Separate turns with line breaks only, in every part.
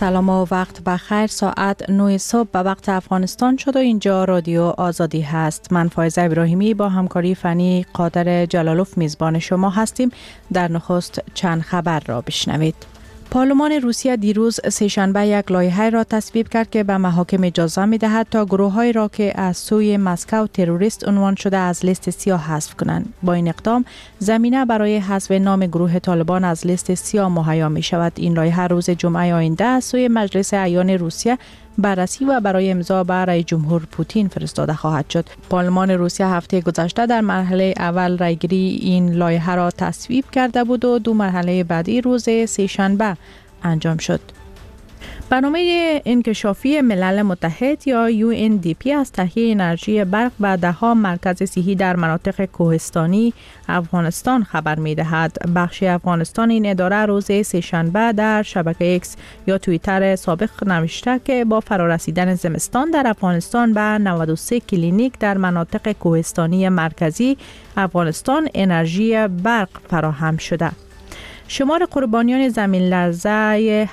سلام و وقت بخیر. ساعت 9 صبح به وقت افغانستان شد و اینجا رادیو آزادی هست. من فایزه ابراهیمی با همکاری فنی قادر جلالوف میزبان شما هستیم. در نخست چند خبر را بشنوید. پارلمان روسیه دیروز سه‌شنبه یک لایحه را تصویب کرد که به محاکم اجازه می‌دهد تا گروه‌هایی را که از سوی مسکو تروریست عنوان شده از لیست سیاه حذف کنند. با این اقدام زمینه برای حذف نام گروه طالبان از لیست سیاه مهیا می‌شود. این لایحه روز جمعه آینده از سوی مجلس اعیان روسیه بررسی و برای امضا به رئیس جمهور پوتین فرستاده خواهد شد. پارلمان روسیه هفته گذشته در مرحله اول رایگیری این لایحه را تصویب کرده بود و دو مرحله بعدی روز سه‌شنبه انجام شد. برنامه انکشافی ملل متحد یا UNDP از تهیه انرژی برق و ده‌ها مرکز صحی در مناطق کوهستانی افغانستان خبر می‌دهد. بخش افغانستان این اداره روز سه‌شنبه در شبکه X یا توییتر سابق نوشته که با فرارسیدن زمستان در افغانستان به 93 کلینیک در مناطق کوهستانی مرکزی افغانستان انرژی برق فراهم شده. شمار قربانیان زمین لرزه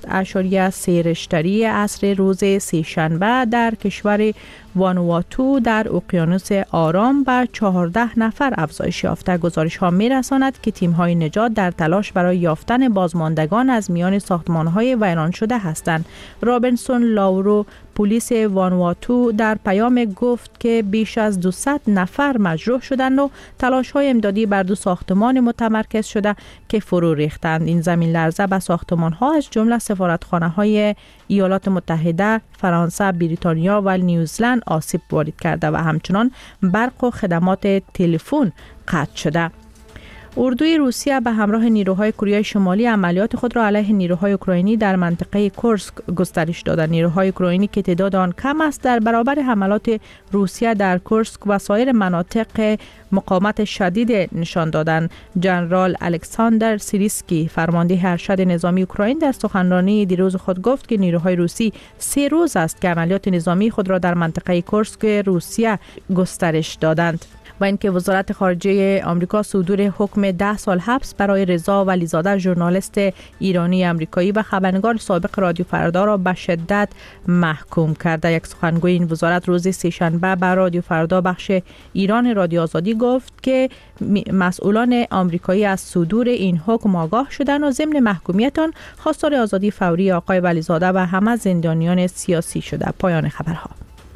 7.3 ریشتری عصر روز سه‌شنبه در کشور وانواتو در اقیانوس آرام به 14 نفر افزایش یافته. گزارش ها می رساند که تیم های نجات در تلاش برای یافتن بازماندگان از میان ساختمان های ویران شده هستند. رابینسون لاورو پلیس وانواتو در پیام گفت که بیش از 200 نفر مجروح شدند و تلاش های امدادی بر دو ساختمان متمرکز شده که فرو ریختند. این زمین لرزه به ساختمان ها از جمله سفارتخانه های ایالات متحده، فرانسه، بریتانیا و نیوزلند آسیب وارد کرده و همچنان برق و خدمات تلفن قطع شده. اردوی روسیه به همراه نیروهای کره شمالی عملیات خود را علیه نیروهای اوکراینی در منطقه کورسک گسترش دادند. نیروهای اوکراینی که تعداد آن کم است در برابر حملات روسیه در کورسک و سایر مناطق مقاومت شدید نشان دادند. ژنرال الکساندر سیریسکی فرمانده ارشد نظامی اوکراین در سخنرانی دیروز خود گفت که نیروهای روسی 3 روز است که عملیات نظامی خود را در منطقه کورسک روسیه گسترش دادند. و اینکه وزارت خارجه آمریکا صدور حکم 10 سال حبس برای رضا ولیزاده ژورنالیست ایرانی آمریکایی و خبرنگار سابق رادیو فردا را به شدت محکوم کرده. یک سخنگوی این وزارت روز سه‌شنبه به رادیو فردا بخش ایران رادیو آزادی گفت که مسئولان آمریکایی از صدور این حکم آگاه شدند و ضمن محکومیت آن خواستار آزادی فوری آقای ولیزاده و همه زندانیان سیاسی شده. پایان خبرها.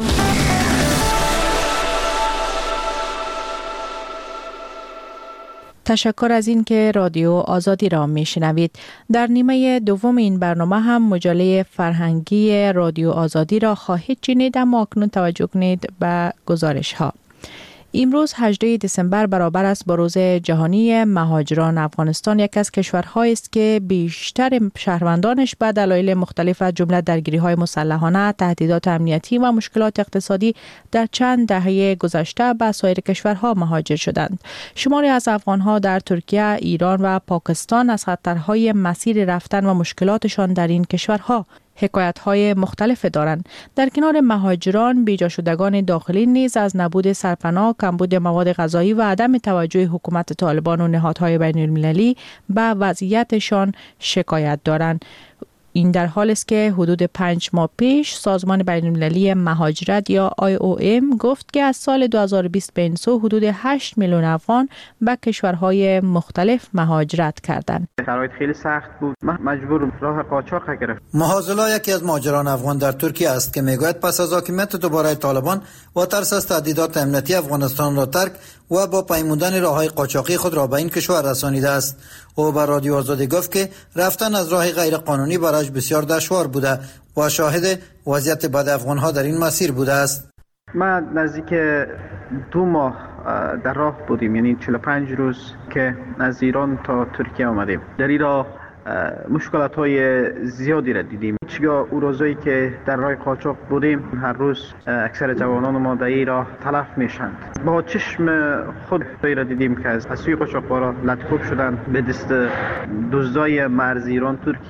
تشکر از این که رادیو آزادی را میشنوید. در نیمه دوم این برنامه هم مجله فرهنگی رادیو آزادی را خواهید شنید، اما اکنون توجه کنید به گزارش ها. امروز 18 دسامبر برابر است با روز جهانی مهاجران. افغانستان یک از کشورهایی است که بیشتر شهروندانش به دلایل مختلف از جمله درگیری‌های مسلحانه، تهدیدات امنیتی و مشکلات اقتصادی در چند دهه گذشته به سایر کشورها مهاجر شدند. شماری از افغان‌ها در ترکیه، ایران و پاکستان از خطرهای مسیر رفتن و مشکلاتشان در این کشورها حکایت‌های مختلف دارند. در کنار مهاجران، بیجا شدگان داخلی نیز از نبود سرپناه، کمبود مواد غذایی و عدم توجه حکومت طالبان و نهادهای بین‌المللی به وضعیتشان شکایت دارند. این در حال است که حدود 5 ماه پیش سازمان بین‌المللی مهاجرت یا IOM گفت که از سال 2020 به این سو حدود 8 میلیون افغان به کشورهای مختلف مهاجرت کردند.
شرایط خیلی سخت بود. مجبور راه قاچاق گرفت.
مهاجلا یکی از مهاجران افغان در ترکیه است که میگوید پس از حاکمیت دوباره طالبان و ترس از تهدیدات امنیتی افغانستان را ترک و با پیمودن راههای قاچاقی خود را به این کشور رسانیده است. او به رادیو آزادی گفت که رفتن از راه غیر قانونی برایش بسیار دشوار بوده و شاهد وضعیت بد افغان‌ها در این مسیر بوده است.
ما نزدیک 2 ماه در راه بودیم، یعنی 45 روز که از ایران تا ترکیه آمدیم. در این راه مشکلات‌های زیادی را دیدیم. هیچگاه او روزایی که در راه قاچاق بودیم، هر روز اکثر جوانان ما در این راه تلف میشند. با چشم خود را دیدیم که از سوی قاچاقبارا لطکوب شدند به دست دزدای مرز ایران ترکیه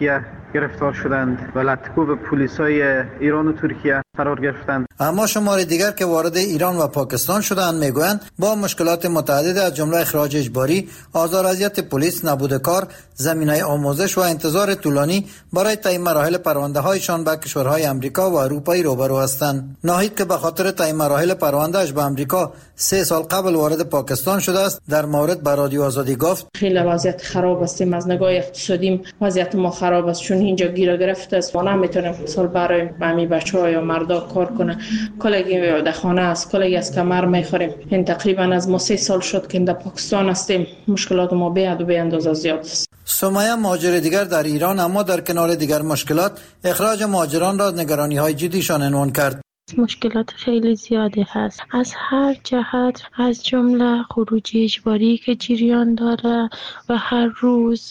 گرفتار شدند و لطکوب پلیسای ایران و ترکیه قرار گرفتند.
اما شمار دیگر که وارد ایران و پاکستان شدند میگویند با مشکلات متعدد از جمله اخراج اجباری، آزار و اذیت پلیس، نبود کار، زمینه آموزش و انتظار طولانی برای طی مراحل پرونده هایشان به کشورهای امریکا و اروپایی روبرو هستند. ناهید که به خاطر طی مراحل پروندهش به امریکا 3 سال قبل وارد پاکستان شده است، در مورد به رادیو آزادی گفت
خیلی وضعیت خراب است. از نگاه اقتصادی وضعیت ما خراب است، چون اینجا گیر گرفته است. ما نمیتونیم سال برای همین بچه‌ها یا مردا کار کنه. کلگی در خانه است، کلگی از کمر میخوریم. این تقریبا از ما 3 سال شد که در پاکستان هستیم. مشکلات ما به اندازه زیاد است.
سمیه مهاجر دیگر در ایران اما در کنار دیگر مشکلات اخراج مهاجران را نگرانی‌های جدیشان عنوان کرد.
مشکلات خیلی زیادی هست از هر جهت، از جمله خروج اجباری که جریان داره و هر روز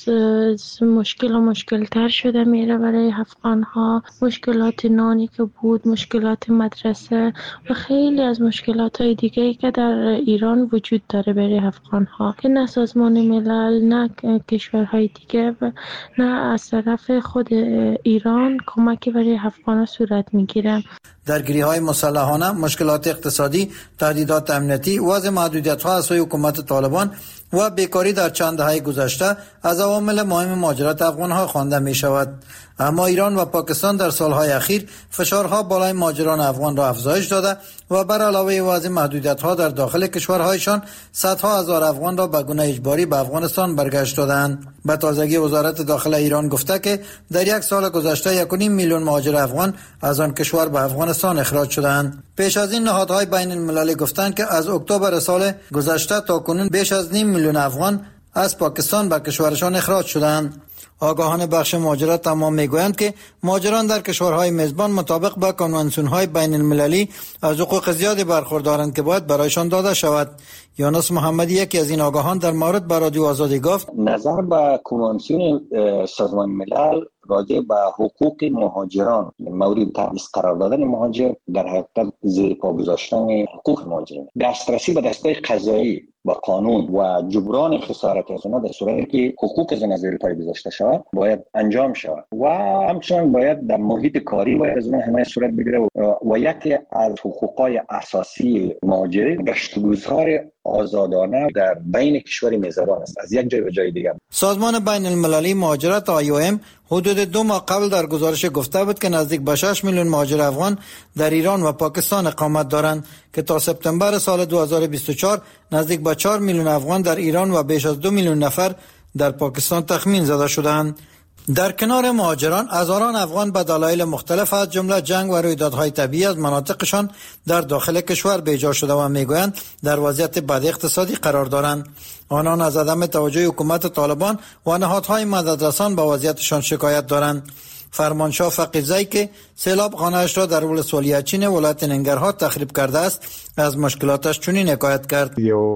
مشکلتر شده میره برای افغان‌ها. مشکلات نانی که بود، مشکلات مدرسه و خیلی از مشکلات‌های دیگه‌ای که در ایران وجود داره برای افغان‌ها که نه سازمان ملل نه کشورهای دیگه و نه از طرف خود ایران کمکی برای افغان‌ها صورت میگیره.
درگیری‌های مسلحانه، مشکلات اقتصادی، تهدیدات امنیتی، وضع محدودیت‌ها از سوی حکومت طالبان و بیکاری در چند دهه گذشته از عوامل مهم مهاجرت افغان‌ها خوانده می‌شود. اما ایران و پاکستان در سالهای اخیر فشارها بالای مهاجران افغان را افزایش داده و بر علاوه وضع محدودیت‌ها در داخل کشورهایشان صدها هزار افغان را به گونه اجباری به افغانستان برگشت دادند. به تازگی وزارت داخله ایران گفته که در یک سال گذشته 1.5 میلیون مهاجر افغان از آن کشور به افغانستان اخراج شدند. پیش از این نهادهای بین المللی گفتند که از اکتبر سال گذشته تا کنون بیش از 0.5 میلیون افغان از پاکستان به کشورشان اخراج شدند. آگاهان بخش مهاجرت اما میگویند که مهاجران در کشورهای میزبان مطابق با کنوانسیون‌های بین المللی از حقوق زیادی برخوردارند که باید برایشان داده شود. یونس محمدی یکی از این آگاهان در مورد به رادیو آزادی گفت
نظر به کنوانسیون سازمان ملل راجع به حقوق مهاجران مورد تبعیض قرار دادن مهاجر در حقیقت زیر پا گذاشتن حقوق مهاجران، دسترسی به دستگاه قضایی و قانون و جبران خسارت از آنها در صورتی که حقوق از زیر پای گذاشته شود باید انجام شود و همچنین باید در محیط کاری باید از آنها حمایت صورت بگیره و یکی از حقوقهای اساسی مهاجرین گشت و گذار آزادانه در بین کشور میزبان است از یک جای به جای دیگر.
سازمان بین المللی مهاجرت IOM حدود 2 ماه قبل در گزارش گفته بود که نزدیک به 6 میلیون مهاجر افغان در ایران و پاکستان اقامت دارند که تا سپتامبر سال 2024 نزدیک به 4 میلیون افغان در ایران و بیش از 2 میلیون نفر در پاکستان تخمین زده شدند. در کنار مهاجران، هزاران افغان به دلایل مختلف از جمله جنگ و رویدادهای طبیعی از مناطقشان در داخل کشور بیجا شده و میگویند در وضعیت بد اقتصادی قرار دارند. آنان از عدم توجه حکومت طالبان و نهادهای مددرسان به وضعیتشان شکایت دارند. فرمانشاه فقیزی که سیلاب خانه‌اش را در ولسوالی چین ولایت ننگرهار تخریب کرده است از مشکلاتش چنین حکایت کرد.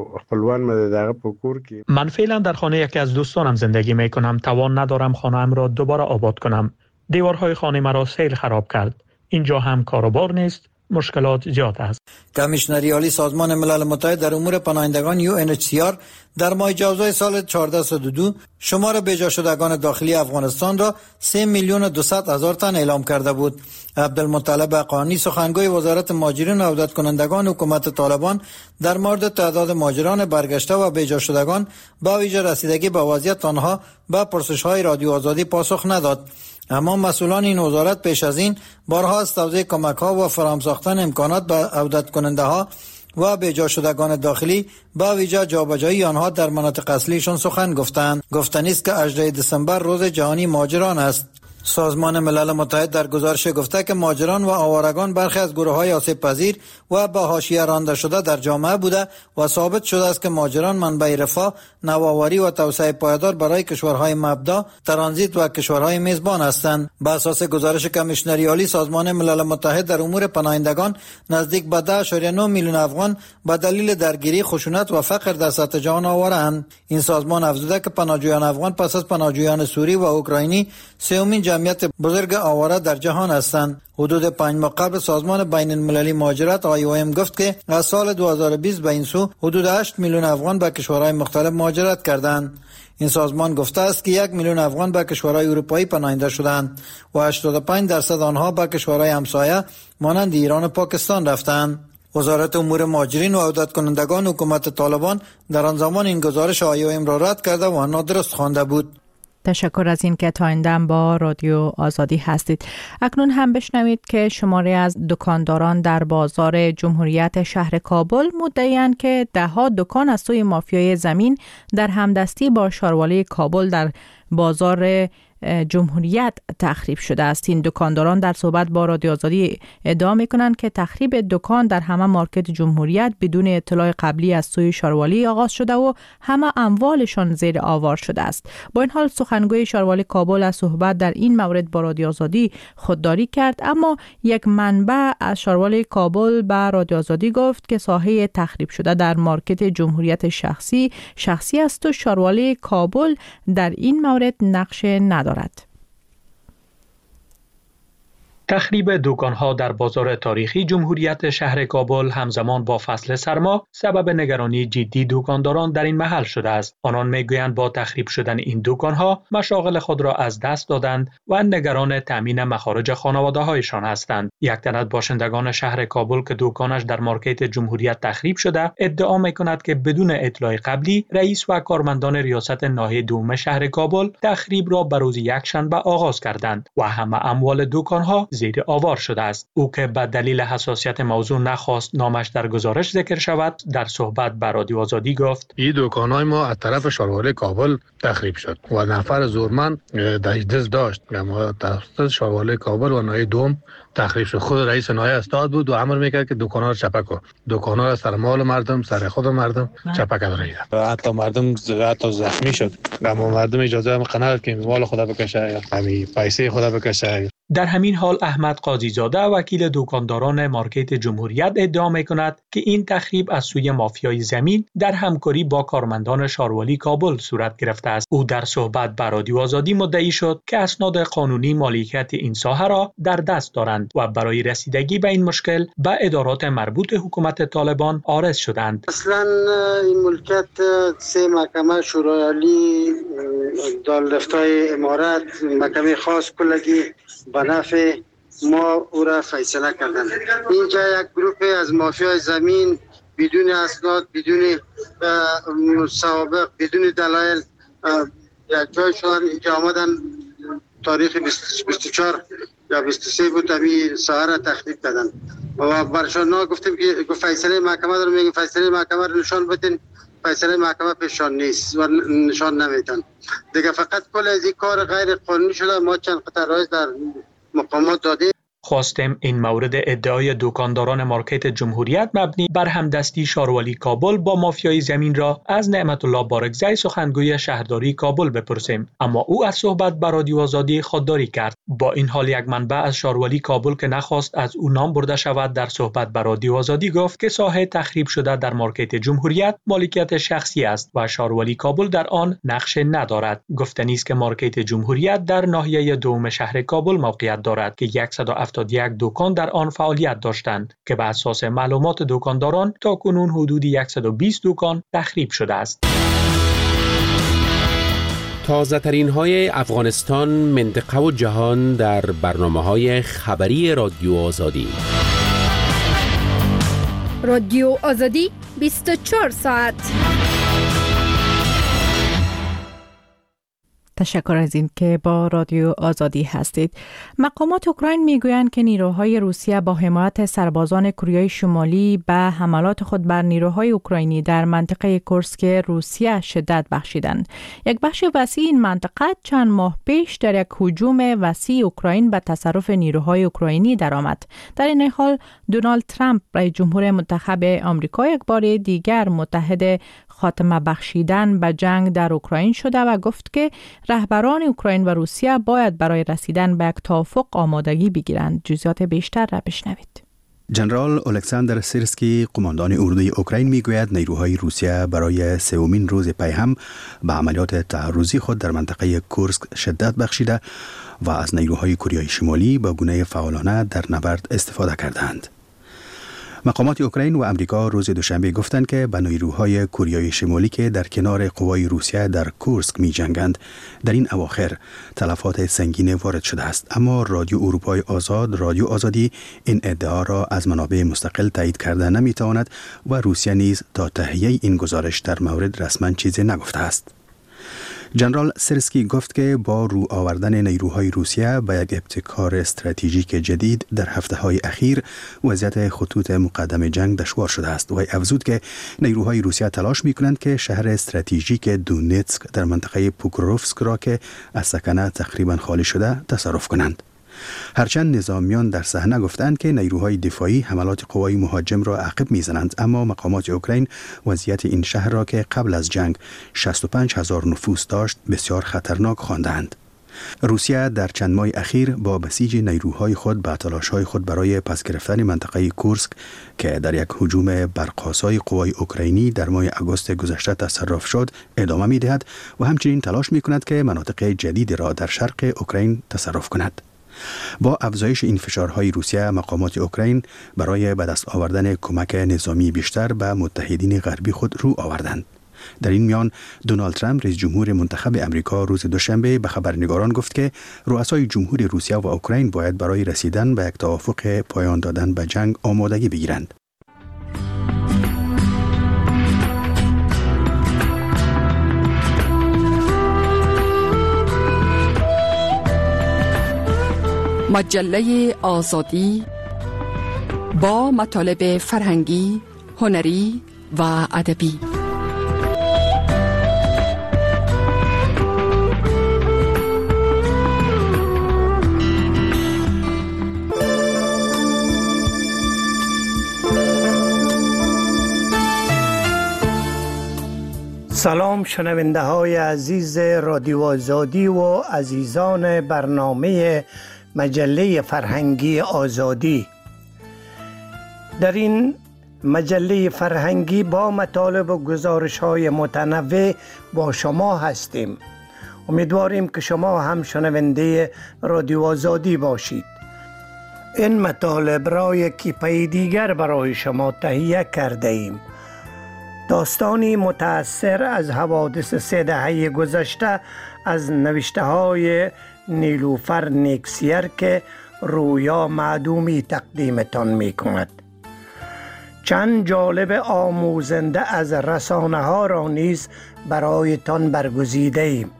من فعلا در خانه یکی از دوستانم زندگی می کنم. توان ندارم خانه‌ام را دوباره آباد کنم. دیوارهای خانه مرا سیل خراب کرد. اینجا هم کاروبار نیست. مشکلات زیاد است.
کمیشنری عالی سازمان ملل متحد در امور پناهندگان UNHCR در ماه جوزای سال 1402 شمار بیجا شدگان داخلی افغانستان را 3,200,000 تن اعلام کرده بود. عبدالمطلب حقانی سخنگوی وزارت مهاجرین و عودت کنندگان حکومت طالبان در مورد تعداد مهاجران برگشته و بیجا شدگان با ویژه رسیدگی به وضعیت آنها به پرسش‌های رادیو آزادی پاسخ نداد. اما مسئولان این وزارت پیش از این بارها از توزیع کمک‌ها و فراهم ساختن امکانات به عودت کننده‌ها و بیجا شدگان داخلی با ویژه جابجایی آنها در مناطق اصلیشان سخن گفتند. گفتنی است که 18 دسامبر روز جهانی مهاجران است. سازمان ملل متحد در گزارش گفته که مهاجران و آوارگان برخی از گروه‌های آسیب‌پذیر و به حاشیه رانده شده در جامعه بوده و ثابت شده است که مهاجران منبع رفاه، نوآوری و توسعه پایدار برای کشورهای مبدا، ترانزیت و کشورهای میزبان هستند. بر اساس گزارش کمیشنری عالی سازمان ملل متحد در امور پناهندگان، نزدیک به 10.9 میلیون افغان به دلیل درگیری، خشونت و فقر در سطح جهان آواره‌اند. این سازمان افزوده که پناهجویان افغان پس از پناهجویان سوری و اوکراینی سومین جمعیت بزرگ آواره در جهان هستند. حدود 5 ماه قبل سازمان بین المللی مهاجرت IOM گفت که از سال 2020 به این سو حدود 8 میلیون افغان به کشورهای مختلف مهاجرت کردند. این سازمان گفته است که 1 میلیون افغان به کشورهای اروپایی پناهنده شدند و 85% آنها به کشورهای همسایه مانند ایران و پاکستان رفتند. وزارت امور مهاجرین و عودت کنندگان حکومت طالبان در آن زمان این گزارش IOM را رد کرده و نادرست خوانده بود.
تشکر از این که تا این دم با رادیو آزادی هستید. اکنون هم بشنوید که شماری از دکانداران در بازار جمهوریت شهر کابل مدعی‌اند که ده‌ها دکان از سوی مافیای زمین در همدستی با شاروالی کابل در بازار جمهوریت تخریب شده است. این دکانداران در صحبت با رادیو آزادی ادعا می‌کنند که تخریب دکان در همه مارکت جمهوریت بدون اطلاع قبلی از سوی شاروالی آغاز شده و همه اموالشان زیر آوار شده است. با این حال سخنگوی شاروالی کابل از صحبت در این مورد با رادیو آزادی خودداری کرد، اما یک منبع از شاروالی کابل به رادیو آزادی گفت که ساحه تخریب شده در مارکت جمهوریت شخصی است و شاروالی کابل در این مورد نقش ندارد.
تخریب دکان‌ها در بازار تاریخی جمهوریت شهر کابل همزمان با فصل سرما سبب نگرانی جدی دکانداران در این محل شده است. آنان میگویند با تخریب شدن این دکان‌ها مشاغل خود را از دست دادند و نگران تامین مخارج خانواده‌هایشان هستند. یک تن از باشندگان شهر کابل که دکانش در مارکت جمهوریت تخریب شده ادعا می‌کند که بدون اطلاع قبلی رئیس و کارمندان ریاست ناحیه دوم شهر کابل تخریب را به روز یکشنبه آغاز کردند و همه اموال دکان‌ها زیر آوار شده است. او که به دلیل حساسیت موضوع نخواست نامش در گزارش ذکر شود، در صحبت با رادیو آزادی گفت:
این دکان‌های ما از طرف شاروالی کابل تخریب شد و نفر زورمند دست داشت. اما توسط شاروالی کابل و ناحیه دوم تخریب شد. خود رئیس ناحیه استاد بود و امر میکرد که دکان‌ها رو چپک کن. دکان‌ها را سر مال مردم، سر خود مردم چپک کردند. حتی مردم زخمی شد. اما مردم اجازه نداد که مال خدا بکشه یا همین پیسه خدا بکشه.
در همین حال احمد قاضی زاده وکیل دکانداران مارکت جمهوریت ادعا می‌کند که این تخریب از سوی مافیای زمین در همکاری با کارمندان شاروالی کابل صورت گرفته است. او در صحبت با رادیو آزادی مدعی شد که اسناد قانونی مالکیت این ساحه را در دست دارند و برای رسیدگی به این مشکل به ادارات مربوط حکومت طالبان عارض شدند.
اصلا این ملکیت سه محکمه شورای عالی، دارالفتای امارات، محکمه خاص کلگی به نفع ما او را فیصله کردند. اینجا یک گروه از مافیای زمین بدون اسناد، بدون سوابق، بدون دلایل یک جای شدن اینجا آمدن. تاریخ 24 یا 23 بود همین ساحه را تخریب کردن و برشان گفتیم که فیصله محکمه رو میگیم، فیصله محکمه رو نشان بدین. فیصله محکمه پیشان نیست و نشان نمیدن دیگه. فقط کل از این کار غیر قانونی شده. ما چند قطعه رایز در مقامات دادیم.
خواستیم این مورد ادعای دکانداران مارکت جمهوریت مبنی بر همدستی شاروالی کابل با مافیای زمین را از نعمت الله بارکزی سخنگوی شهرداری کابل بپرسیم، اما او از صحبت با رادیو آزادی خودداری کرد. با این حال یک منبع از شاروالی کابل که نخواست از او نام برده شود در صحبت با رادیو آزادی گفت که ساحه تخریب شده در مارکت جمهوریت مالکیت شخصی است و شاروالی کابل در آن نقش ندارد. گفتنی است که مارکت جمهوریت در ناحیه دوم شهر کابل موقعیت دارد که 171 دکان در آن فعالیت داشتند که بر اساس معلومات دکانداران تاکنون حدود 120 دکان تخریب شده است.
تازه ترین های افغانستان، منطقه و جهان در برنامه‌های خبری رادیو آزادی.
رادیو آزادی 24 ساعت.
تشکر از این که با رادیو آزادی هستید. مقامات اوکراین میگویند که نیروهای روسیه با حمایت سربازان کره شمالی به حملات خود بر نیروهای اوکراینی در منطقه کورسک روسیه شدت بخشیدند. یک بخش وسیع این منطقه چند ماه پیش در یک هجوم وسیع اوکراین به تصرف نیروهای اوکراینی درآمد. در این حال دونالد ترامپ رئیس جمهور منتخب آمریکا یک بار دیگر متحد خاتمه بخشیدن به جنگ در اوکراین شده و گفت که رهبران اوکراین و روسیه باید برای رسیدن به یک توافق آمادگی بگیرند. جزئیات بیشتر را بشنوید.
جنرال الکساندر سیرسکی، قماندان اردوی اوکراین، میگوید نیروهای روسیه برای سومین روز پی هم به عملیات تعرضی خود در منطقه کورسک شدت بخشیده و از نیروهای کره شمالی به گونه فعالانه در نبرد استفاده کردند. مقامات اوکراین و امریکا روز دوشنبه گفتند که به نیروهای کره شمالی که در کنار قوای روسیه در کورسک می جنگند در این اواخر تلفات سنگین وارد شده است، اما رادیو اروپای آزاد، رادیو آزادی، این ادعا را از منابع مستقل تایید کرده نمی تواند و روسیه نیز تا تهیه این گزارش در مورد رسما چیزی نگفته است. جنرال سرسکی گفت که با رو آوردن نیروهای روسیه به یک ابتکار استراتژیک جدید در هفته‌های اخیر وضعیت خطوط مقدم جنگ دشوار شده است و افزود که نیروهای روسیه تلاش می‌کنند که شهر استراتژیک دونتسک در منطقه پوکروفسک را که از سکنه تقریبا خالی شده تصرف کنند. هرچند نظامیان در صحنه گفتند که نیروهای دفاعی حملات قوای مهاجم را عقب میزنند، اما مقامات اوکراین وضعیت این شهر را که قبل از جنگ 65,000 نفوس داشت بسیار خطرناک خواندند. روسیه در چند ماه اخیر با بسیج نیروهای خود به تلاش‌های خود برای پس گرفتن منطقه کورسک که در یک هجوم برق‌آسای قوای اوکراینی در ماه آگوست گذشته تصرف شد ادامه می‌دهد و همچنین تلاش می‌کند که مناطق جدید را در شرق اوکراین تصرف کند. با افزایش این فشارهای روسیه، مقامات اوکراین برای به دست آوردن کمک نظامی بیشتر به متحدین غربی خود رو آوردند. در این میان دونالد ترامپ رئیس جمهور منتخب امریکا روز دوشنبه به خبرنگاران گفت که رؤسای جمهور روسیه و اوکراین باید برای رسیدن به یک توافق پایان دادن به جنگ آمادگی بگیرند.
مجله آزادی با مطالب فرهنگی، هنری و ادبی.
سلام شنونده های عزیز رادیو آزادی و عزیزان برنامه مجله فرهنگی آزادی. در این مجله فرهنگی با مطالب و گزارش های متنوع با شما هستیم. امیدواریم که شما هم شنونده رادیو آزادی باشید. این مطالب را یکی پی دیگر برای شما تهیه کرده ایم. داستانی متأثر از حوادث 3 دهه گذشته از نوشته های نیلوفر نیکسیر که رویا معدومی تقدیمتان می کند. چند جالب آموزنده از رسانه ها را نیز برایتان برگزیده ایم.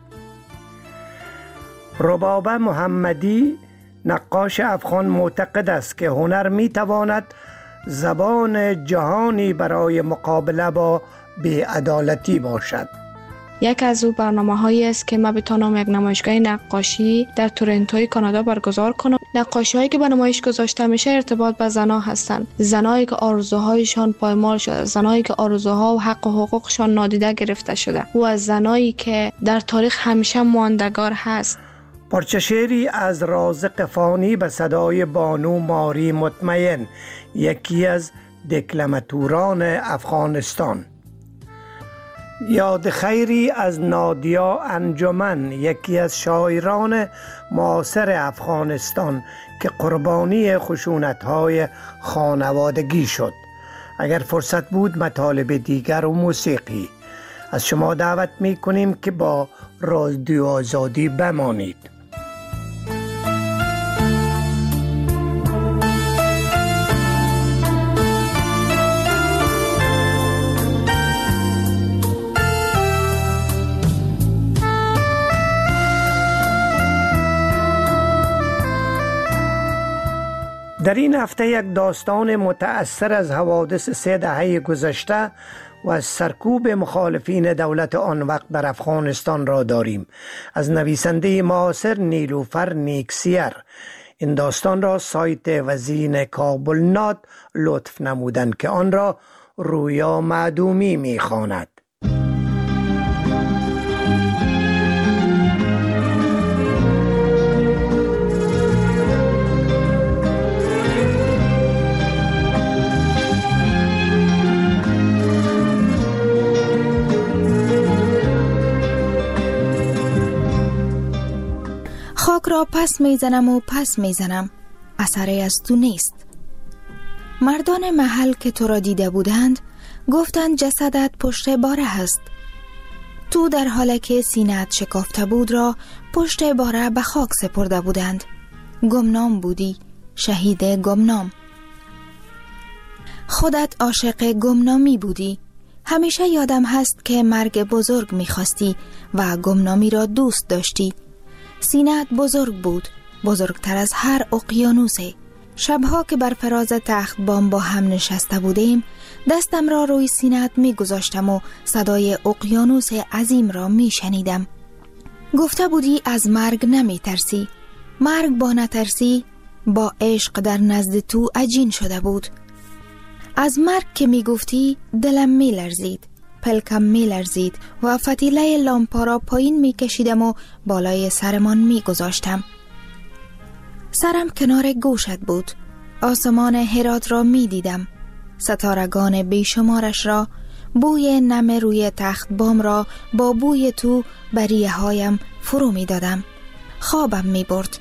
ربابه محمدی نقاش افغان معتقد است که هنر می تواند زبان جهانی برای مقابله با بی‌عدالتی باشد.
یک از او برنامه‌هایی است که ما بتوانم یک نمایشگاه نقاشی در تورنتو کانادا برگزار کنم. نقاشی‌هایی که به نمایش گذاشته میشه ارتباط به زن‌ها هستند. زنایی که آرزوهایشان پایمال شده، زنایی که آرزوها و حق و حقوقشان نادیده گرفته شده و از زنایی که در تاریخ همیشه ماندگار هست.
پارچه شعری از رازق فانی به صدای بانو ماری مطمئن، یکی از دکلماتوران افغانستان. یاد خیری از نادیا انجمن، یکی از شاعران معاصر افغانستان که قربانی خشونت‌های خانوادگی شد. اگر فرصت بود مطالب دیگر و موسیقی از شما دعوت می‌کنیم که با رادیو آزادی بمانید. در این هفته یک داستان متأثر از حوادث 3 دهه گذشته و از سرکوب مخالفین دولت آن وقت در افغانستان را داریم. از نویسنده معاصر نیلوفر نیکسیر. این داستان را سایت وزین کابل نات لطف نمودند که آن را رویا معدومی می‌خواند.
خاک را را پس میزنم و پس میزنم، اثری از تو نیست. مردان محل که تو را دیده بودند گفتند جسدت پشت باره هست. تو در حالی که سینه‌ات شکافته بود را پشت باره به خاک سپرده بودند. گمنام بودی، شهید گمنام. خودت عاشق گمنامی بودی. همیشه یادم هست که مرگ بزرگ می‌خواستی و گمنامی را دوست داشتی. سینه‌ات بزرگ بود، بزرگتر از هر اقیانوسه. شبها که بر فراز تخت بام با هم نشسته بودیم، دستم را روی سینه‌ات می‌گذاشتم و صدای اقیانوس عظیم را می‌شنیدم. گفته بودی از مرگ نمی‌ترسی. مرگ با نترسی با عشق در نزد تو عجین شده بود. از مرگ که میگفتی دلم میلرزید، پلکم میلرزید و فتیله لامپا را پایین میکشیدم و بالای سرمان میگذاشتم. سرم کنار گوشت بود. آسمان هرات را میدیدم، ستارگان بیشمارش را، بوی نم روی تخت بام را با بوی تو بر ریه هایم فرو میدادم. خوابم میبرد.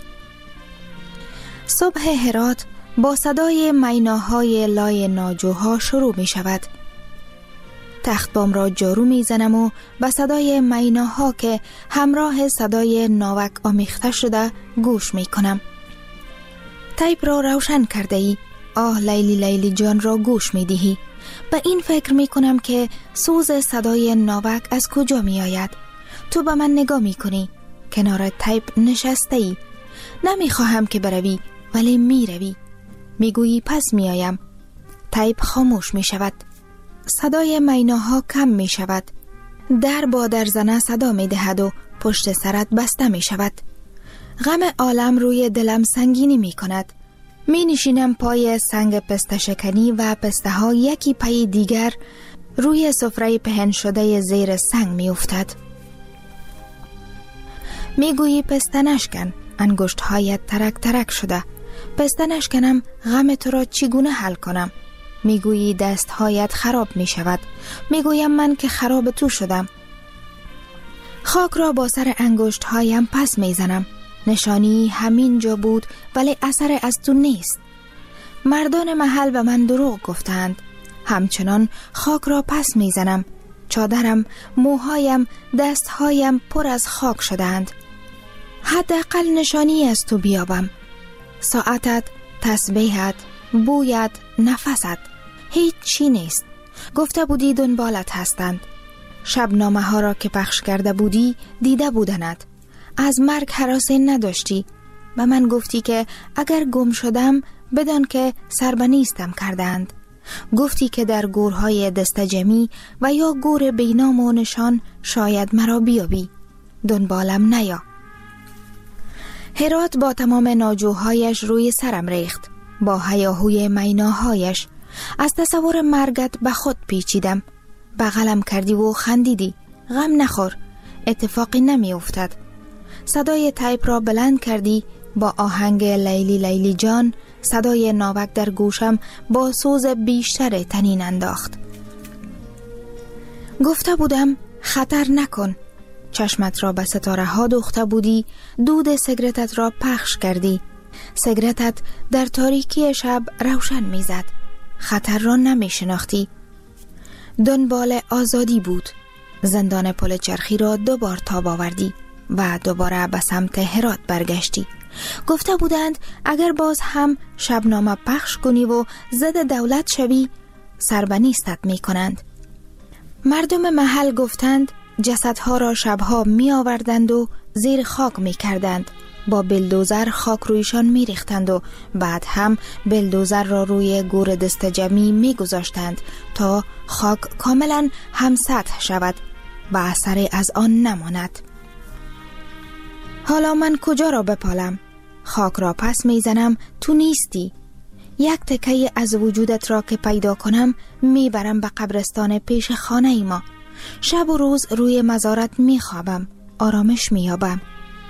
صبح هرات با صدای میناهای لای ناجوها شروع می شود. تخت بام را جارو می زنم و به صدای میناها که همراه صدای ناوک آمیخته شده گوش می کنم. تیپ را روشن کرده ای، آه لیلی لیلی جان را گوش می دهی. به این فکر می کنم که سوز صدای ناوک از کجا می آید. تو به من نگاه می کنی، کنار تیپ نشسته ای. نمی خواهم که بروی ولی می روی. میگویی پس میایم. تیپ خاموش می شود. صدای میناها کم می شود. در با در زنه صدا می دهد و پشت سرت بسته می شود. غم عالم روی دلم سنگینی می کند. می نشینم پای سنگ پسته شکنی و پسته ها یکی پای دیگر روی سفره پهن شده زیر سنگ می افتد. میگویی پسته نشکن، انگشت هایت ترک ترک شده. پسته نشکنم، غم تو را چگونه حل کنم؟ میگویی دست هایت خراب می شود. میگویم من که خراب تو شدم. خاک را با سر انگشت هایم پس میزنم. نشانی همین جا بود ولی اثر از تو نیست. مردان محل به من دروغ گفتند. همچنان خاک را پس میزنم. چادرم، موهایم، دستهایم پر از خاک شدند. حداقل نشانی از تو بیابم. ساعتت، تسبیحت، بویت، نفست، هیچ چی نیست. گفته بودی دنبالت هستند. شبنامه ها را که پخش کرده بودی دیده بودند. از مرگ هراسی نداشتی. و من گفتی که اگر گم شدم بدان که سربنیستم کردند. گفتی که در گورهای دستجمی و یا گور بینام و نشان شاید مرا بیابی. دنبالم نیا. هرات با تمام ناجوهایش روی سرم ریخت. با هیاهوی میناهایش از تصور مرگت به خود پیچیدم. بغلم کردی و خندیدی. غم نخور، اتفاقی نمی افتد. صدای تیپ را بلند کردی. با آهنگ لیلی لیلی جان صدای ناوک در گوشم با سوز بیشتر طنین انداخت. گفته بودم خطر نکن. چشمت را به ستاره ها دوخته بودی. دود سیگارتت را پخش کردی. سیگارتت در تاریکی شب روشن میزد. خطر را نمی شناختی. دنبال آزادی بود. زندان پل چرخی را دوبار تاب آوردی و دوباره به سمت هرات برگشتی. گفته بودند اگر باز هم شبنامه پخش کنی و ضد دولت شوی سربنیستت می کنند. مردم محل گفتند جسدها را شبها می آوردند و زیر خاک می کردند. با بلدوزر خاک رویشان می ریختند و بعد هم بلدوزر را روی گور دستجمی می گذاشتند تا خاک کاملا هم سطح شود و اثری از آن نماند. حالا من کجا را بپالم؟ خاک را پس می زنم، تو نیستی. یک تکه از وجودت را که پیدا کنم می برم به قبرستان پیش خانه ما. شب و روز روی مزارت می خوابم، آرامش می یابم.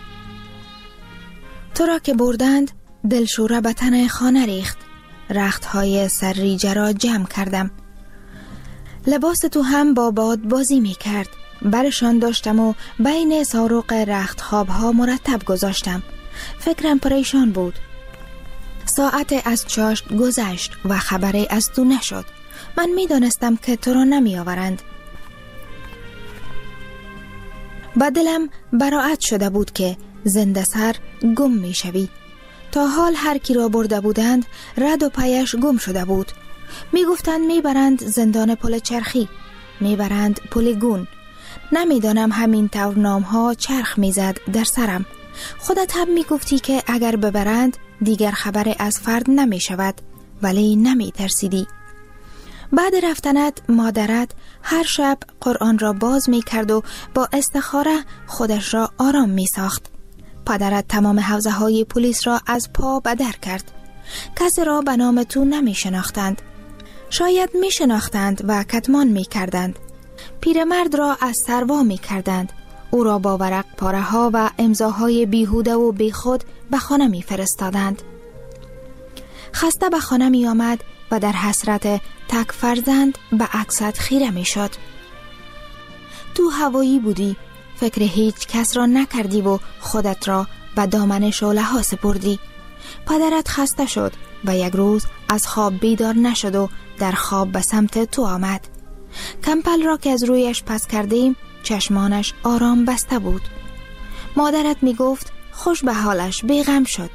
تو را که بردند دلشوره به تن خانه ریخت. رختهای سرریجه را جمع کردم. لباس تو هم با باد بازی می کرد. برشان داشتم و بین ساروق رخت خوابها مرتب گذاشتم. فکرم پریشان بود. ساعت از چاشت گذشت و خبری از تو نشد. من می دانستم که تو را نمی آورند. با دلم براعت شده بود که زنده سر گم می شوی. تا حال هر کی را برده بودند رد و پایش گم شده بود. می گفتند می برند زندان پل چرخی، می برند پل گون. نمی دانم همین طور نام ها چرخ می زد در سرم. خودت هم می گفتی که اگر ببرند دیگر خبر از فرد نمی شود، ولی نمی ترسیدی. بعد رفتنت مادرت هر شب قرآن را باز می کرد و با استخاره خودش را آرام می ساخت. پدرت تمام حوزه های پلیس را از پا به در کرد. کسی را به نام تو نمی شناختند. شاید می شناختند و کتمان می کردند. پیرمرد را از سروا می کردند. او را با ورق پاره ها و امضاهای بیهوده و بیخود به خانه می فرستادند. خسته به خانه می آمد و در حسرت تک فرزند به عکست خیره می شد. تو هوایی بودی، فکر هیچ کس را نکردی و خودت را به دامن شعله ها سپردی. پدرت خسته شد و یک روز از خواب بیدار نشد و در خواب به سمت تو آمد. کمپل را که از رویش پس کردیم چشمانش آرام بسته بود. مادرت می گفت خوش به حالش، بیغم شد.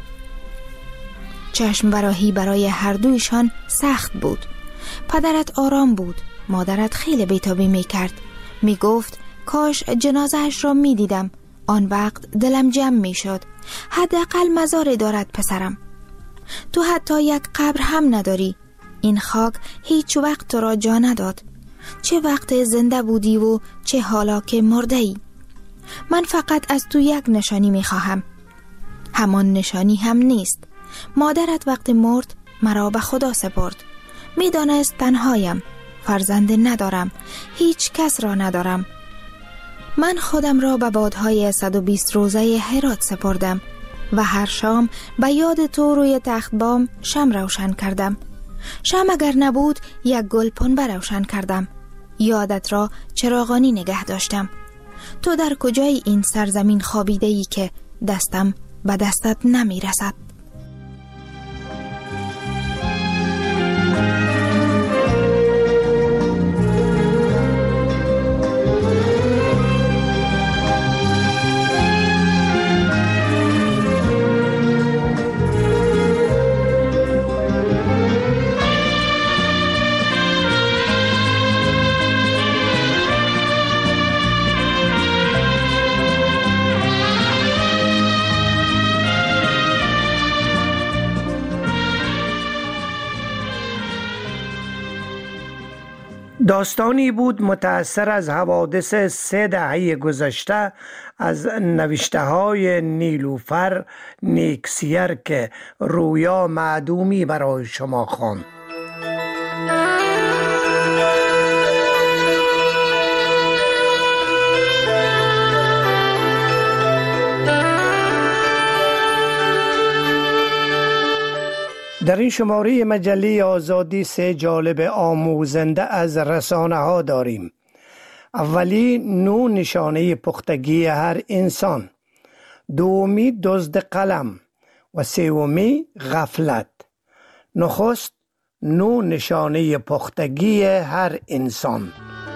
چشم براهی برای هر دویشان سخت بود. پدرت آرام بود، مادرت خیلی بیتابی می کرد. می گفت کاش جنازهش را می دیدم، آن وقت دلم جمع می شد. حداقل مزاری دارد پسرم. تو حتی یک قبر هم نداری. این خاک هیچ وقت تو را جا نداد. چه وقت زنده بودی و چه حالا که مرده ای. من فقط از تو یک نشانی می خواهم. همان نشانی هم نیست. مادرت وقت مرد مرا به خدا سپرد. می دانست تنهایم، فرزند ندارم، هیچ کس را ندارم. من خودم را به بادهای 120 روزه هرات سپردم و هر شام به یاد تو روی تخت بام شم روشن کردم. شم اگر نبود یک گل پنبه روشن کردم. یادت را چراغانی نگه داشتم. تو در کجای این سرزمین خوابیده ای که دستم به دستت نمی رسد؟
داستانی بود متأثر از حوادث 3 دهه گذشته از نوشته های نیلوفر نیکسیر که رویا معدومی برای شما خواند. در این شماره مجله آزادی 3 جالب آموزنده از رسانه ها داریم. اولی 9 نشانه پختگی هر انسان، دومی دزد قلم و سومی غفلت. نخست 9 نشانه پختگی هر انسان.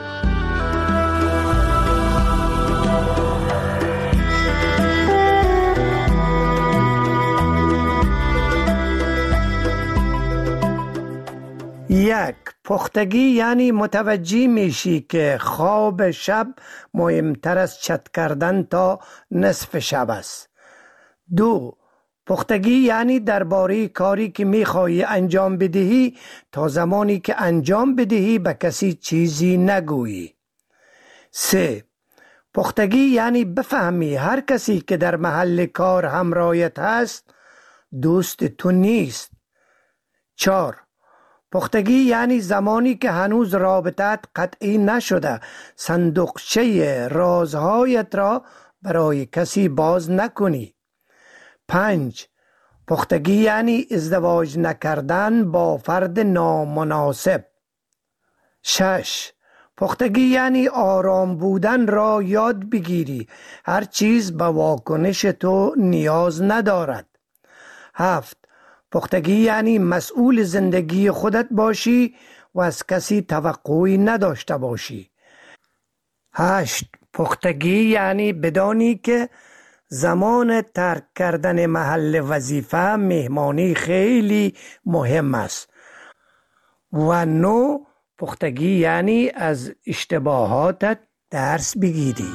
یک، پختگی یعنی متوجه میشی که خواب شب مهمتر از چت کردن تا نصف شب است. 2، پختگی یعنی درباره کاری که میخوایی انجام بدهی تا زمانی که انجام بدهی به کسی چیزی نگویی. 3، پختگی یعنی بفهمی هر کسی که در محل کار همراهت هست دوست تو نیست. 4، پختگی یعنی زمانی که هنوز رابطت قطعی نشده صندوقچه رازهایت را برای کسی باز نکنی. 5، پختگی یعنی ازدواج نکردن با فرد نامناسب. 6، پختگی یعنی آرام بودن را یاد بگیری. هر چیز به واکنش تو نیاز ندارد. 7. پختگی یعنی مسئول زندگی خودت باشی و از کسی توقعی نداشته باشی. 8. پختگی یعنی بدانی که زمان ترک کردن محل وظیفه مهمانی خیلی مهم است. و 9. پختگی یعنی از اشتباهاتت درس بگیری.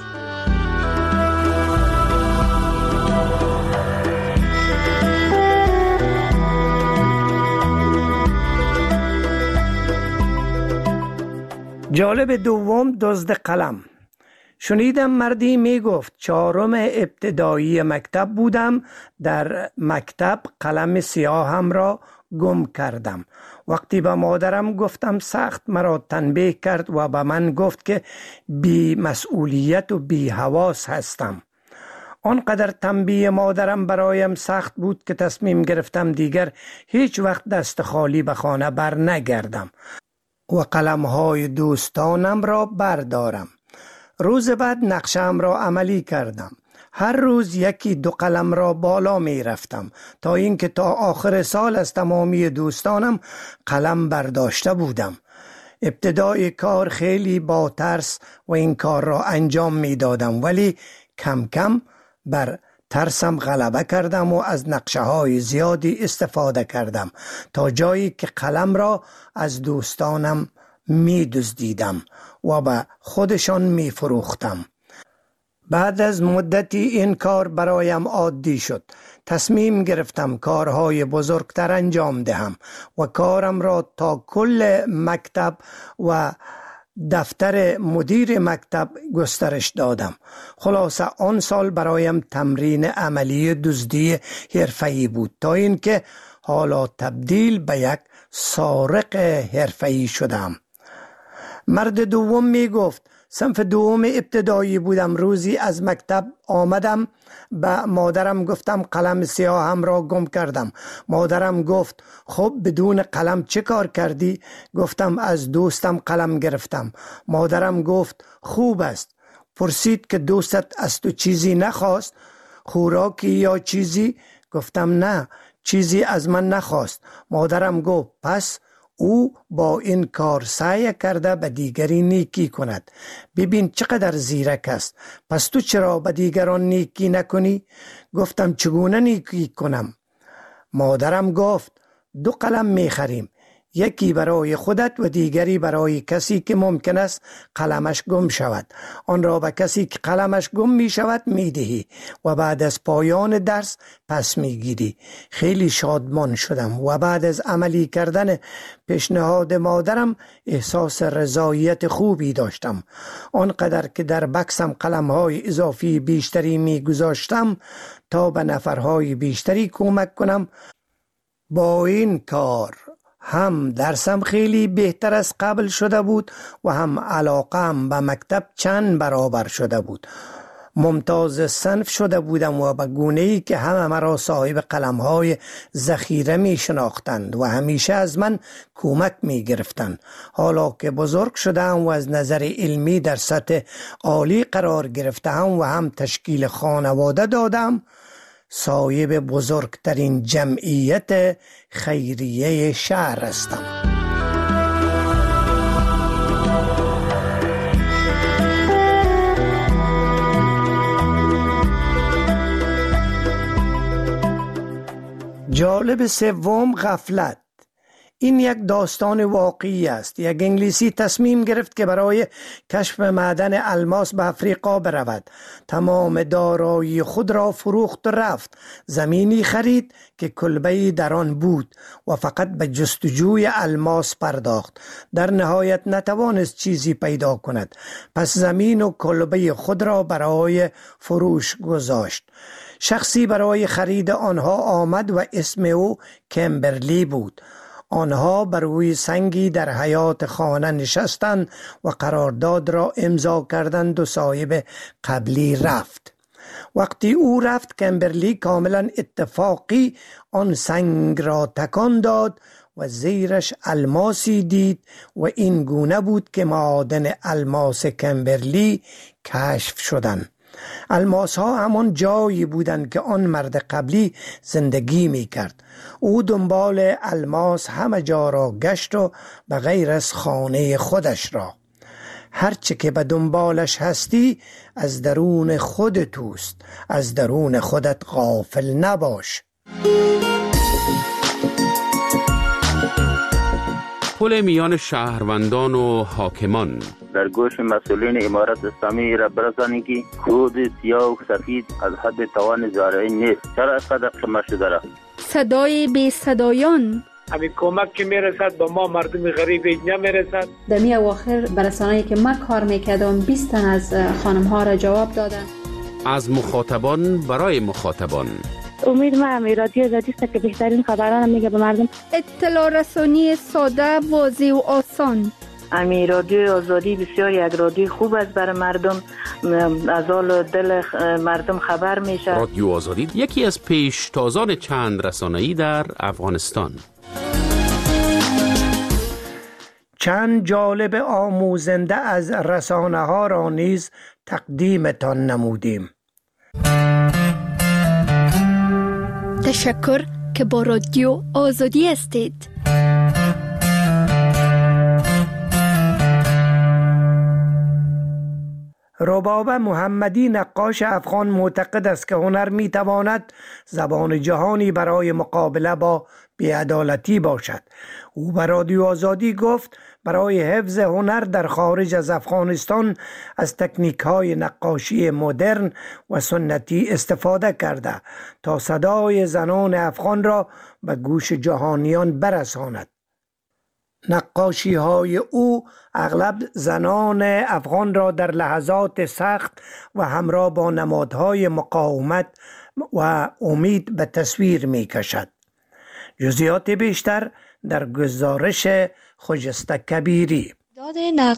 جالب دوم، دزد قلم. شنیدم مردی می گفت 4م ابتدایی مکتب بودم، در مکتب قلم سیاهم را گم کردم. وقتی به مادرم گفتم سخت مرا تنبیه کرد و به من گفت که بی مسئولیت و بی حواس هستم. آنقدر تنبیه مادرم برایم سخت بود که تصمیم گرفتم دیگر هیچ وقت دست خالی به خانه بر نگردم و قلم‌های دوستانم را بردارم. روز بعد نقشه‌ام را عملی کردم. هر روز 1-2 قلم را بالا می رفتم تا اینکه تا آخر سال از تمامی دوستانم قلم برداشته بودم. ابتدای کار خیلی با ترس و این کار را انجام می دادم، ولی کم کم بر ترسم غلبه کردم و از نقشه های زیادی استفاده کردم تا جایی که قلم را از دوستانم می دزدیدم و به خودشان می فروختم. بعد از مدتی این کار برایم عادی شد. تصمیم گرفتم کارهای بزرگتر انجام دهم و کارم را تا کل مکتب و دفتر مدیر مکتب گسترش دادم. خلاصه آن سال برایم تمرین عملی دزدی حرفه‌ای بود تا اینکه حالا تبدیل به یک سارق حرفه‌ای شدم. مرد دوم می گفت صنف دوم ابتدایی بودم. روزی از مکتب آمدم، به مادرم گفتم قلم سیاهم را گم کردم. مادرم گفت خب بدون قلم چه کار کردی؟ گفتم از دوستم قلم گرفتم. مادرم گفت خوب است. پرسید که دوستت از تو چیزی نخواست؟ خوراکی یا چیزی؟ گفتم نه، چیزی از من نخواست. مادرم گفت پس او با این کار سعی کرده به دیگری نیکی کند. ببین چقدر زیرک است. پس تو چرا به دیگران نیکی نکنی؟ گفتم چگونه نیکی کنم؟ مادرم گفت 2 قلم میخریم، یکی برای خودت و دیگری برای کسی که ممکن است قلمش گم شود. آن را به کسی که قلمش گم می شود می دهی و بعد از پایان درس پس می گیری. خیلی شادمان شدم و بعد از عملی کردن پیشنهاد مادرم احساس رضایت خوبی داشتم. آنقدر که در بکسم قلم‌های اضافی بیشتری می گذاشتم تا به نفرهای بیشتری کمک کنم. با این کار هم درسم خیلی بهتر از قبل شده بود و هم علاقم به مکتب چند برابر شده بود. ممتاز صنف شده بودم و به گونه‌ای که همه مرا صاحب قلم‌های ذخیره می شناختند و همیشه از من کمک می گرفتند. حالا که بزرگ شدم و از نظر علمی در سطح عالی قرار گرفتم و هم تشکیل خانواده دادم، صاحب بزرگترین جمعیت خیریه شهر هستم. جالب سوم، غفلت. این یک داستان واقعی است. یک انگلیسی تصمیم گرفت که برای کشف معدن الماس به افریقا برود. تمام دارایی خود را فروخت و رفت. زمینی خرید که کلبه‌ای در آن بود و فقط به جستجوی الماس پرداخت. در نهایت نتوانست چیزی پیدا کند. پس زمین و کلبه خود را برای فروش گذاشت. شخصی برای خرید آنها آمد و اسم او کمبرلی بود. آنها بر روی سنگی در حیاط خانه نشستند و قرارداد را امضا کردند و صاحب قبلی رفت. وقتی او رفت، کمبرلی کاملا اتفاقی آن سنگ را تکان داد و زیرش الماسی دید و این گونه بود که معادن الماس کمبرلی کشف شدند. الماس ها همان جایی بودند که آن مرد قبلی زندگی می کرد. او دنبال الماس همه جا را گشت و به غیر از خانه خودش را. هرچه که به دنبالش هستی از درون خود توست، از درون خودت غافل نباش.
پل میان شهروندان و حاکمان.
در گوش مسئولین امارت اسلامی را برسانید که کود سیاه و سفید از حد توان زارعی نیست. چرا از قدر قمه شده را؟
صدای بی صدایان.
همین کمک که میرسد به ما مردم غریب اینجا میرسد.
دمی اواخر برسانه‌ای که ما کار میکردم 20 تن از خانم ها را جواب دادن.
از مخاطبان برای مخاطبان.
امید ما رادیو آزادی است که بهترین خبران میگه به مردم.
اطلاع رسانی ساده، واضح و آسان.
رادیو آزادی بسیار یک رادیو خوب است برای مردم، از حال دل مردم خبر میشه.
رادیو آزادی یکی از پیشتازان چند رسانه‌ای در افغانستان.
چند جالب آموزنده از رسانه ها را نیز تقدیمتان نمودیم.
تشکر که با رادیو آزادی هستید.
رباب محمدی نقاش افغان معتقد است که هنر می تواند زبان جهانی برای مقابله با بی‌عدالتی باشد. او به رادیو آزادی گفت برای حفظ هنر در خارج از افغانستان از تکنیک‌های نقاشی مدرن و سنتی استفاده کرده تا صدای زنان افغان را به گوش جهانیان برساند. نقاشی‌های او اغلب زنان افغان را در لحظات سخت و همراه با نمادهای مقاومت و امید به تصویر می‌کشد. جزئیات بیشتر در گزارش خجسته کبیری.
داد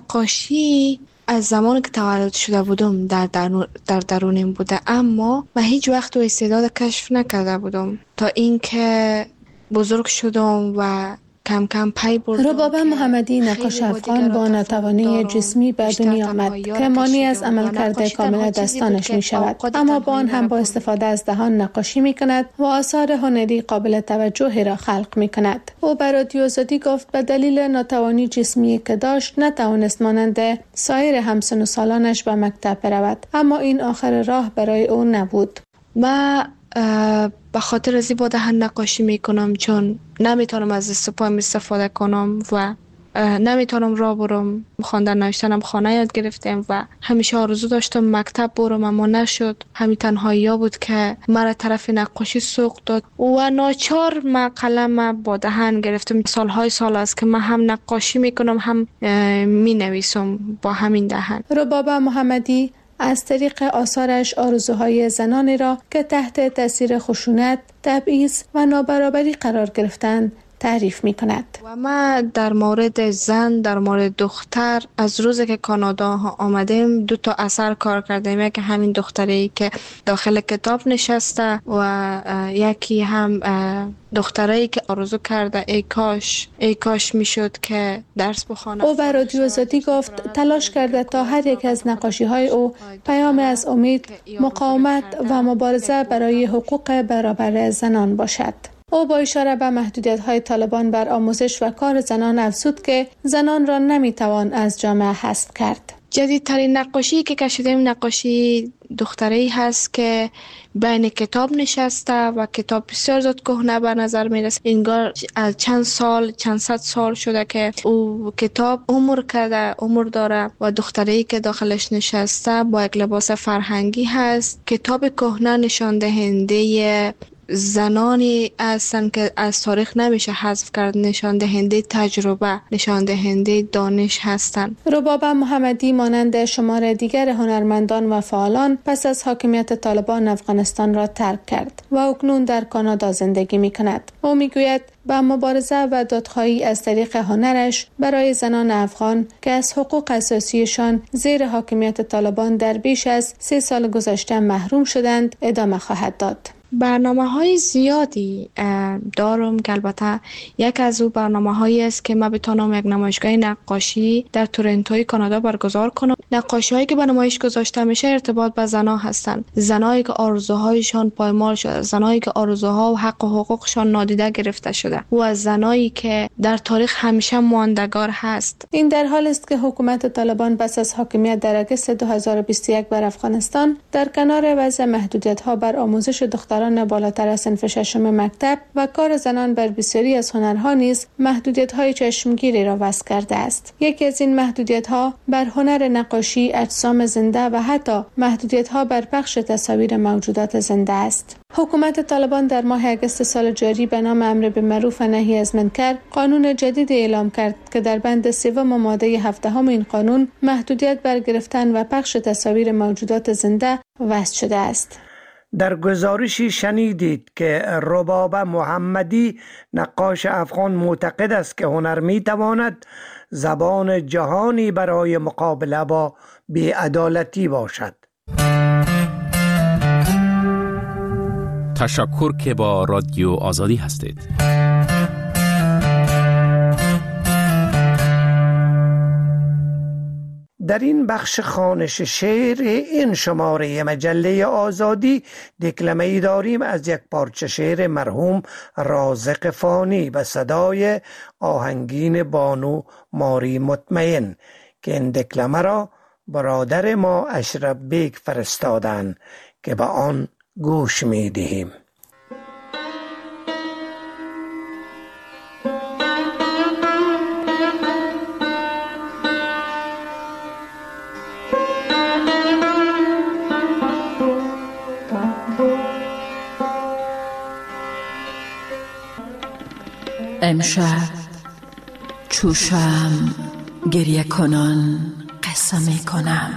نقاشی از زمان که تولد شده بودم در درونم بوده، اما من هیچ وقت و استعداد کشف نکرده بودم تا اینکه بزرگ شدم و کم کم پی بردم.
رباب محمدی نقاش افغان با ناتوانی جسمی به دنیا آمد که مانی از عملکرد کامل دستانش می شود، اما با آن هم با استفاده از دهان نقاشی می کند و آثار هنری قابل توجهی را خلق می کند. او به رادیو آزادی گفت به دلیل ناتوانی جسمی که داشت نتوانست مانند سایر همسن و سالانش به مکتب برود، اما این آخر راه برای او نبود.
ما به خاطر از با دهن نقاشی میکنم چون نمیتونم از دست‌وپایم استفاده کنم و نمیتونم راه برم. خواندن نوشتنم خانه یاد گرفتم و همیشه آرزو داشتم مکتب برم، اما نشد. همین تنهایی بود که مرا طرف نقاشی سوق داد و ناچار من قلم با دهن گرفتم. سال است که من هم نقاشی میکنم هم مینویسم با همین دهن.
رباب محمدی از طریق آثارش آرزوهای زنانی را که تحت تاثیر خشونت، تبعیض و نابرابری قرار گرفتند تعریف می کند.
و ما در مورد زن، در مورد دختر، از روزی که کانادا آمدیم 2 تا اثر کار کردیم. یکی همین دختری که داخل کتاب نشسته و یکی هم دختری که آرزو کرده ای کاش میشد که درس بخوانه.
او به رادیو آزادی گفت تلاش کرده تا هر یک از نقاشی های او پیام از امید، مقاومت و مبارزه برای حقوق برابر زنان باشد. او با اشاره به محدودیت‌های طالبان بر آموزش و کار زنان افزود که زنان را نمیتوان از جامعه حذف کرد.
جدیدترین نقاشی که کشیدیم نقاشی دختری هست که بین کتاب نشسته و کتاب بسیار زیاد کهنه به نظر میرسه. انگار از چند صد سال شده که او کتاب عمر داره و دختری که داخلش نشسته با یک لباس فرهنگی هست. کتاب کهنه نشان دهنده زنانی هستند که از تاریخ نمیشه حذف کرد، نشان دهنده تجربه، نشان دهنده دانش هستند.
رباب محمدی مانند شمار دیگر هنرمندان و فعالان پس از حاکمیت طالبان افغانستان را ترک کرد و اکنون در کانادا زندگی می کند. او می گوید با مبارزه و دادخواهی از طریق هنرش برای زنان افغان که از حقوق اساسیشان زیر حاکمیت طالبان در بیش از 3 سال گذشته محروم شدند ادامه خواهد داد.
برنامه‌های زیادی دارم که البته یک از او برنامه‌هایی است که من بتونم یک نمایشگاه نقاشی در تورنتو کانادا برگزار کنم. نقاشی‌هایی که به نمایش گذاشته میشه ارتباط به زنان هستند، زنایی که آرزوهایشان پایمال شده، زنایی که آرزوها و حق و حقوقشان نادیده گرفته شده و از زنایی که در تاریخ همیشه ماندگار هست.
این در حال است که حکومت طالبان پس از حاکمیت در اگست 2021 بر افغانستان در کنار وضع محدودیت‌ها بر آموزش دختران بالاتر از صنف ششم مکتب و کار زنان بر بسیاری از هنرها نیز محدودیت‌های چشمگیری را وضع کرده است. یکی از این محدودیت‌ها بر هنر نقاشی، اجسام زنده و حتی محدودیت‌ها بر پخش تصاویر موجودات زنده است. حکومت طالبان در ماه اگست سال جاری به نام امر بالمعروف و نهی از منکر قانون جدید اعلام کرد که در بند 3 ماده 7 این قانون محدودیت بر گرفتن و پخش تصاویر موجودات زنده وضع شده است.
در گزارشی شنیدید که رباب محمدی نقاش افغان معتقد است که هنر میتواند زبان جهانی برای مقابله با بی‌عدالتی باشد.
تشکر که با رادیو آزادی هستید.
در این بخش خوانش شعر این شماره مجله آزادی دکلمه‌ای داریم از یک پارچه شعر مرحوم رازق فانی به صدای آهنگین بانو ماری مطمئن که این دکلمه را برادر ما اشرف بیگ فرستادن که به آن گوش می دهیم.
امشب چوشم گریه کنان قصه می کنم.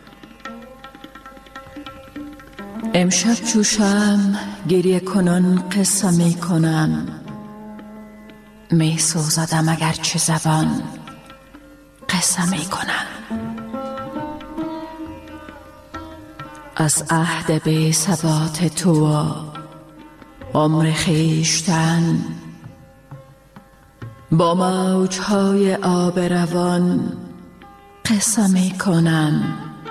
امشب چوشم گریه کنان قصه می کنم. می سوزدم اگر چه زبان قصه می کنم. از عهد بی ثبات تو و عمر خویشتن با موجهای آب روان قصه می کنم.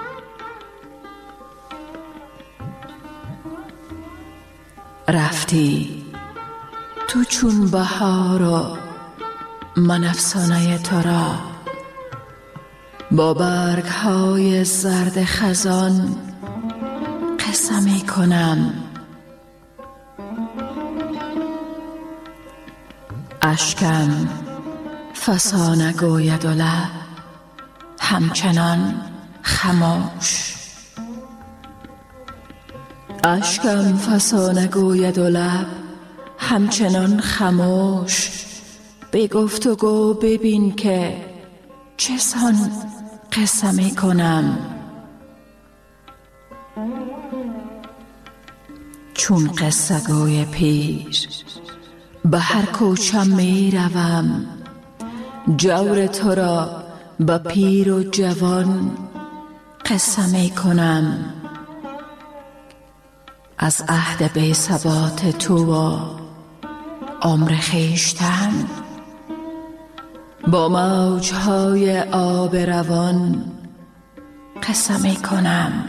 رفتی تو چون بهار و من افسانه تو را با برگهای زرد خزان قصه می کنم. اشکم فسانه گوید و لب همچنان خموش. اشکم فسانه گوید و لب همچنان خموش. به گفت و گو ببین که چسان قصه می کنم. چون قصه گوی پیر به هر کوچه می روم. جور تو را به پیر و جوان قصه می کنم. از عهد بی ثبات تو و عمر خویشتن با موجهای آب روان قصه می کنم.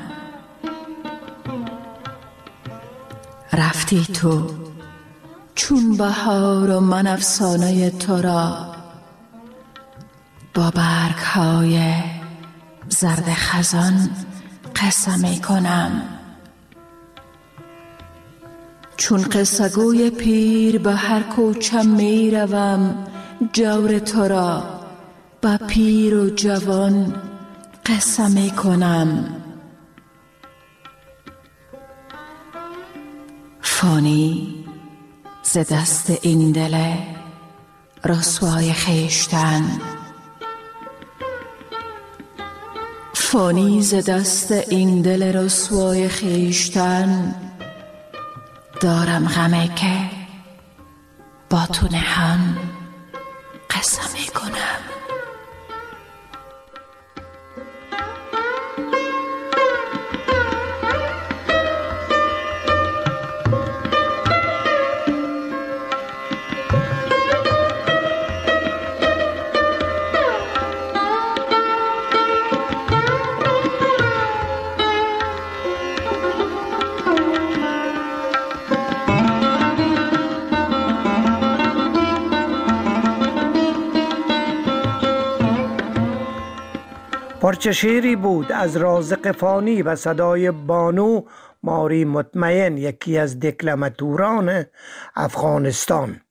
رفتی تو چون بهار و من افسانه تو را با برگهای زرد خزان قصه می کنم. چون قصه گوی پیر به هر کوچه می روم. جور تو را با پیر و جوان قصه می کنم. فانی ز دست این دل رسوای خویشتن. فانی ز دست این دل رسوای خویشتن. دارم غمی که با تو نهان قصه می کنم.
پارچه شعری بود از رازق فانی و صدای بانو ماری مطمئن، یکی از دکلماتوران افغانستان.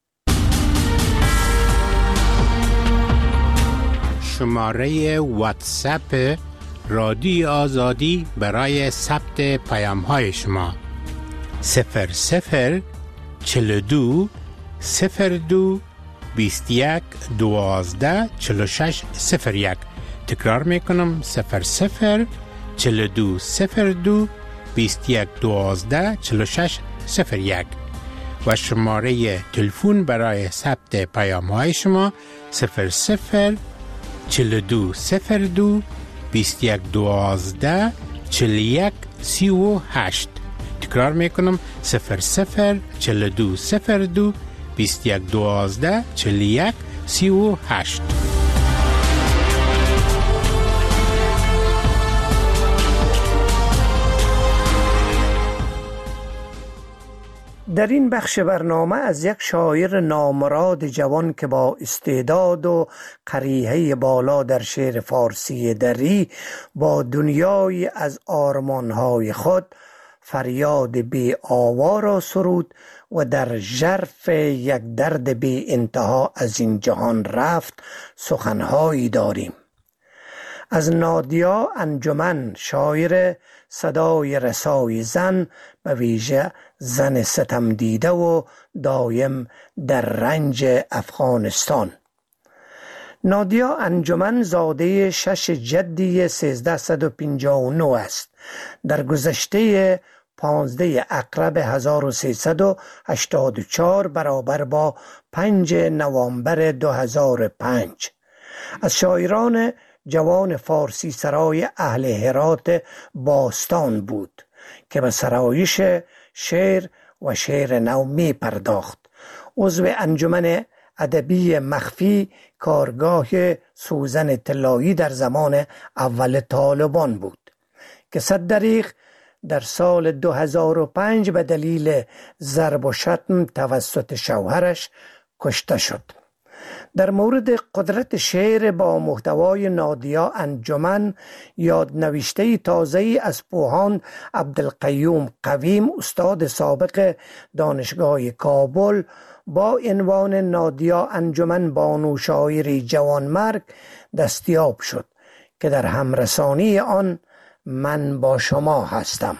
شماره واتساپ رادیو آزادی برای ثبت پیام های شما 00 42 02 21 12 46 01. تکرار میکنم 00 42 02 21 12 46 01 و شماره تلفن برای ثبت پیام های شما 00 42 02 21 12 41 38. تکرار میکنم 00 42 02 21 12 41 38.
در این بخش برنامه از یک شاعر نامراد جوان که با استعداد و قریحه بالا در شعر فارسی دری با دنیای از آرمانهای خود فریاد بی آوا را سرود و در ژرف یک درد بی انتها از این جهان رفت سخنهایی داریم. از نادیا انجمن، شاعر صدای رسای زن، به ویژه زن ستم دیده و دایم در رنج افغانستان. نادیا انجمن زاده 6 جدی 1359 است. در گذشته 15 اکرب 1384 برابر با 5 نوامبر 2005 از شاعران جوان فارسی سرای اهل هرات باستان بود که به سرایش شعر و شعر نو می پرداخت. عضو انجمن ادبی مخفی کارگاه سوزن طلایی در زمان اول طالبان بود که صددریغ در سال 2005 به دلیل ضرب و شتم توسط شوهرش کشته شد. در مورد قدرت شعر با محتوای نادیا انجمن یادنوشته تازه‌ای از پوهاند عبدالقیوم قویم، استاد سابق دانشگاه کابل، با عنوان نادیا انجمن بانو شاعری جوانمرگ دستیاب شد که در همرسانی آن من با شما هستم.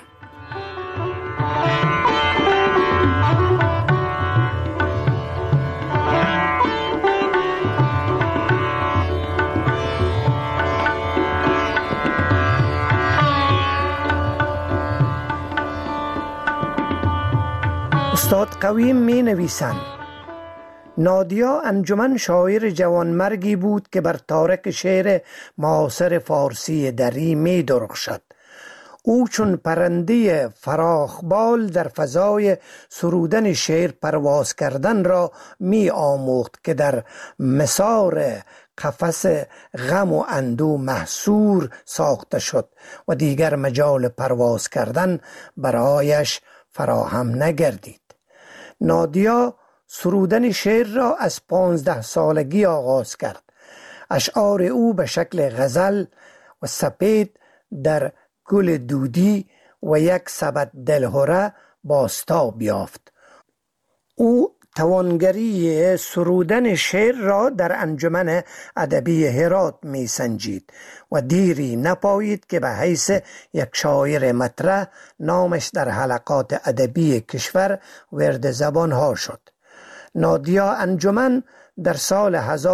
استاد قویم می نویسند: نادیا انجمن شاعر جوانمرگی بود که بر تارک شعر معاصر فارسی دری می درخشد. او چون پرنده فراخبال در فضای سرودن شعر پرواز کردن را می آموخت که در مسار قفس غم و اندو محصور ساخته شد و دیگر مجال پرواز کردن برایش فراهم نگردید. نادیا سرودن شعر را از 15 سالگی آغاز کرد. اشعار او به شکل غزل و سپید در گل دودی و یک سبد دلهره بازتاب یافت. او توانگری سرودن شعر را در انجمن ادبی هرات می سنجید و دیری نپایید که به حیث یک شاعر مطرح نامش در حلقات ادبی کشور ورد زبان ها شد. نادیا انجمن در سال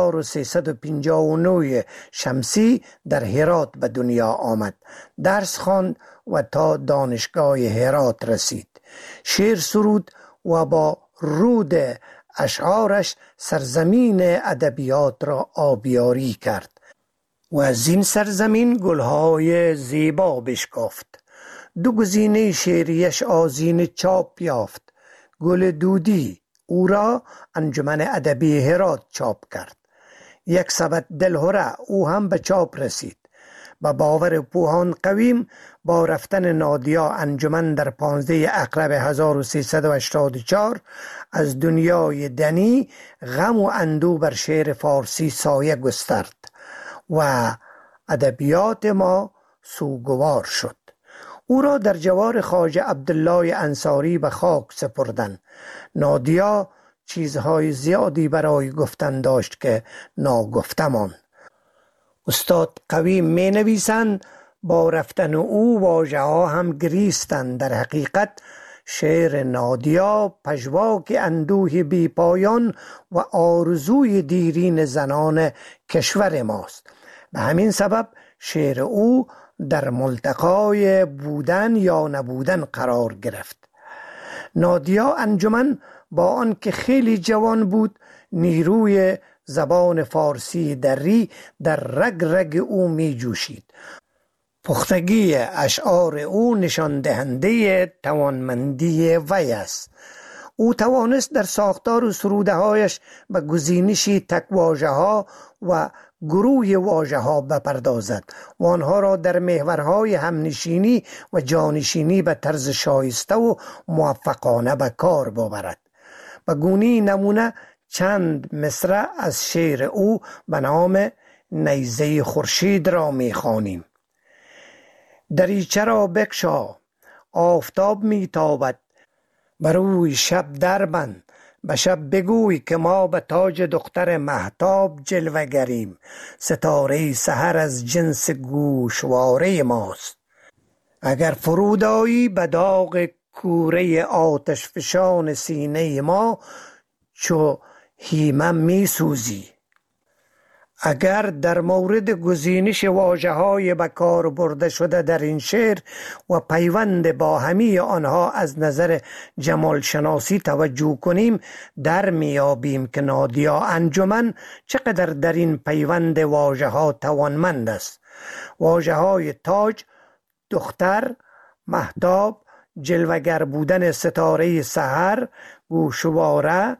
1359 شمسی در هرات به دنیا آمد. درس خواند و تا دانشگاه هرات رسید. شعر سرود و با رود اشعارش سرزمین ادبیات را آبیاری کرد و از این سرزمین گلهای زیبا بشکافت. 2 گزینه شعریش آذین چاپ یافت. گل دودی او را انجمن ادبی هرات چاپ کرد. یک سبد دلهره او هم به چاپ رسید. با باور پوهاند قویم با رفتن نادیا انجمن در 15 اکرب 1384 از دنیای دنی غم و اندو بر شعر فارسی سایه گسترد و ادبیات ما سوگوار شد. او را در جوار خواجه عبدالله انصاری به خاک سپردند. نادیا چیزهای زیادی برای گفتن داشت که ناگفته ماند. استاد قوی می نویسند با رفتن او واژه ها هم گریستند. در حقیقت شعر نادیا پژواک اندوه بی پایان و آرزوی دیرین زنان کشور ماست. به همین سبب شعر او در ملتقای بودن یا نبودن قرار گرفت. نادیا انجمن با آن که خیلی جوان بود، نیروی زبان فارسی دری در رگ رگ او می جوشید. پختگی اشعار او نشان دهنده توانمندی وی است. او توانست در ساختار و سروده هایش به گزینشی تک واژه ها و گروه واژه ها بپردازد و آنها را در محورهای همنشینی و جانشینی به طرز شایسته و موفقانه به کار ببرد. به گونه نمونه چند مصرع از شعر او به نام نیزه خورشید را می‌خوانیم. دریچه را بگشا، آفتاب میتابد، بر روی شب دربند، به شب بگوی که ما به تاج دختر مهتاب جلوه گریم، ستاره سحر از جنس گوشواره ماست. اگر فرود آیی به داغ کوره آتش فشان سینه ما، چو هیمم می سوزی. اگر در مورد گزینش واژه‌های به کار برده شده در این شعر و پیوند با همه آنها از نظر جمال شناسی توجه کنیم، در میابیم که نادیا انجمن چقدر در این پیوند واژه‌ها توانمند است. واژه‌های تاج، دختر، مهتاب، جلوگر بودن ستاره سحر، گوشواره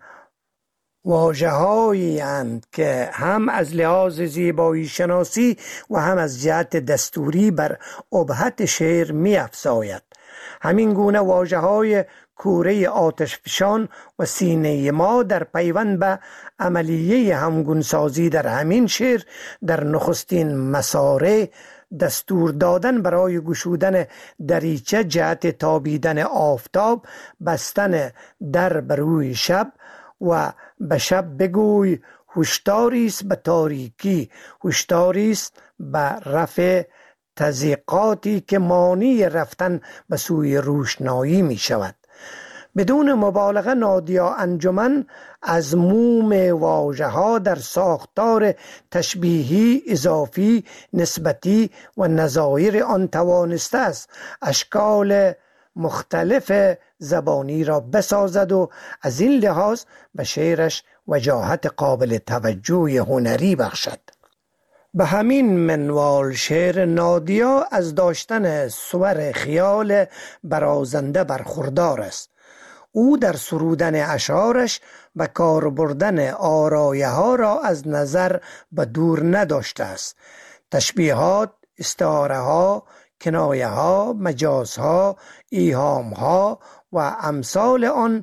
واژه‌هایی اند که هم از لحاظ زیبایی شناسی و هم از جهت دستوری بر ابهت شعر می افزاید. همین گونه واژه‌های کوره آتشفشان و سینه ما در پیوند به عملیه همگونسازی در همین شعر در نخستین مساره دستور دادن برای گشودن دریچه جهت تابیدن آفتاب، بستن در بر روی شب و به شب بگوی هشداری است به تاریکی، هشداری است به رفع تضییقاتی که مانع رفتن به سوی روشنایی می شود. بدون مبالغه نادیا انجمن از موم واژه‌ها در ساختار تشبیهی، اضافی، نسبتی و نظایر آن توانسته است اشکال مختلف زبانی را بسازد و از این لحاظ به شعرش وجاهت قابل توجه هنری بخشد. به همین منوال شعر نادیا از داشتن صور خیال برازنده برخوردار است. او در سرودن اشعارش به کار بردن آرایه ها را از نظر به دور نداشته است. تشبیهات، استعاره ها، کنایه ها، مجاز ها، ایهام ها و امثال آن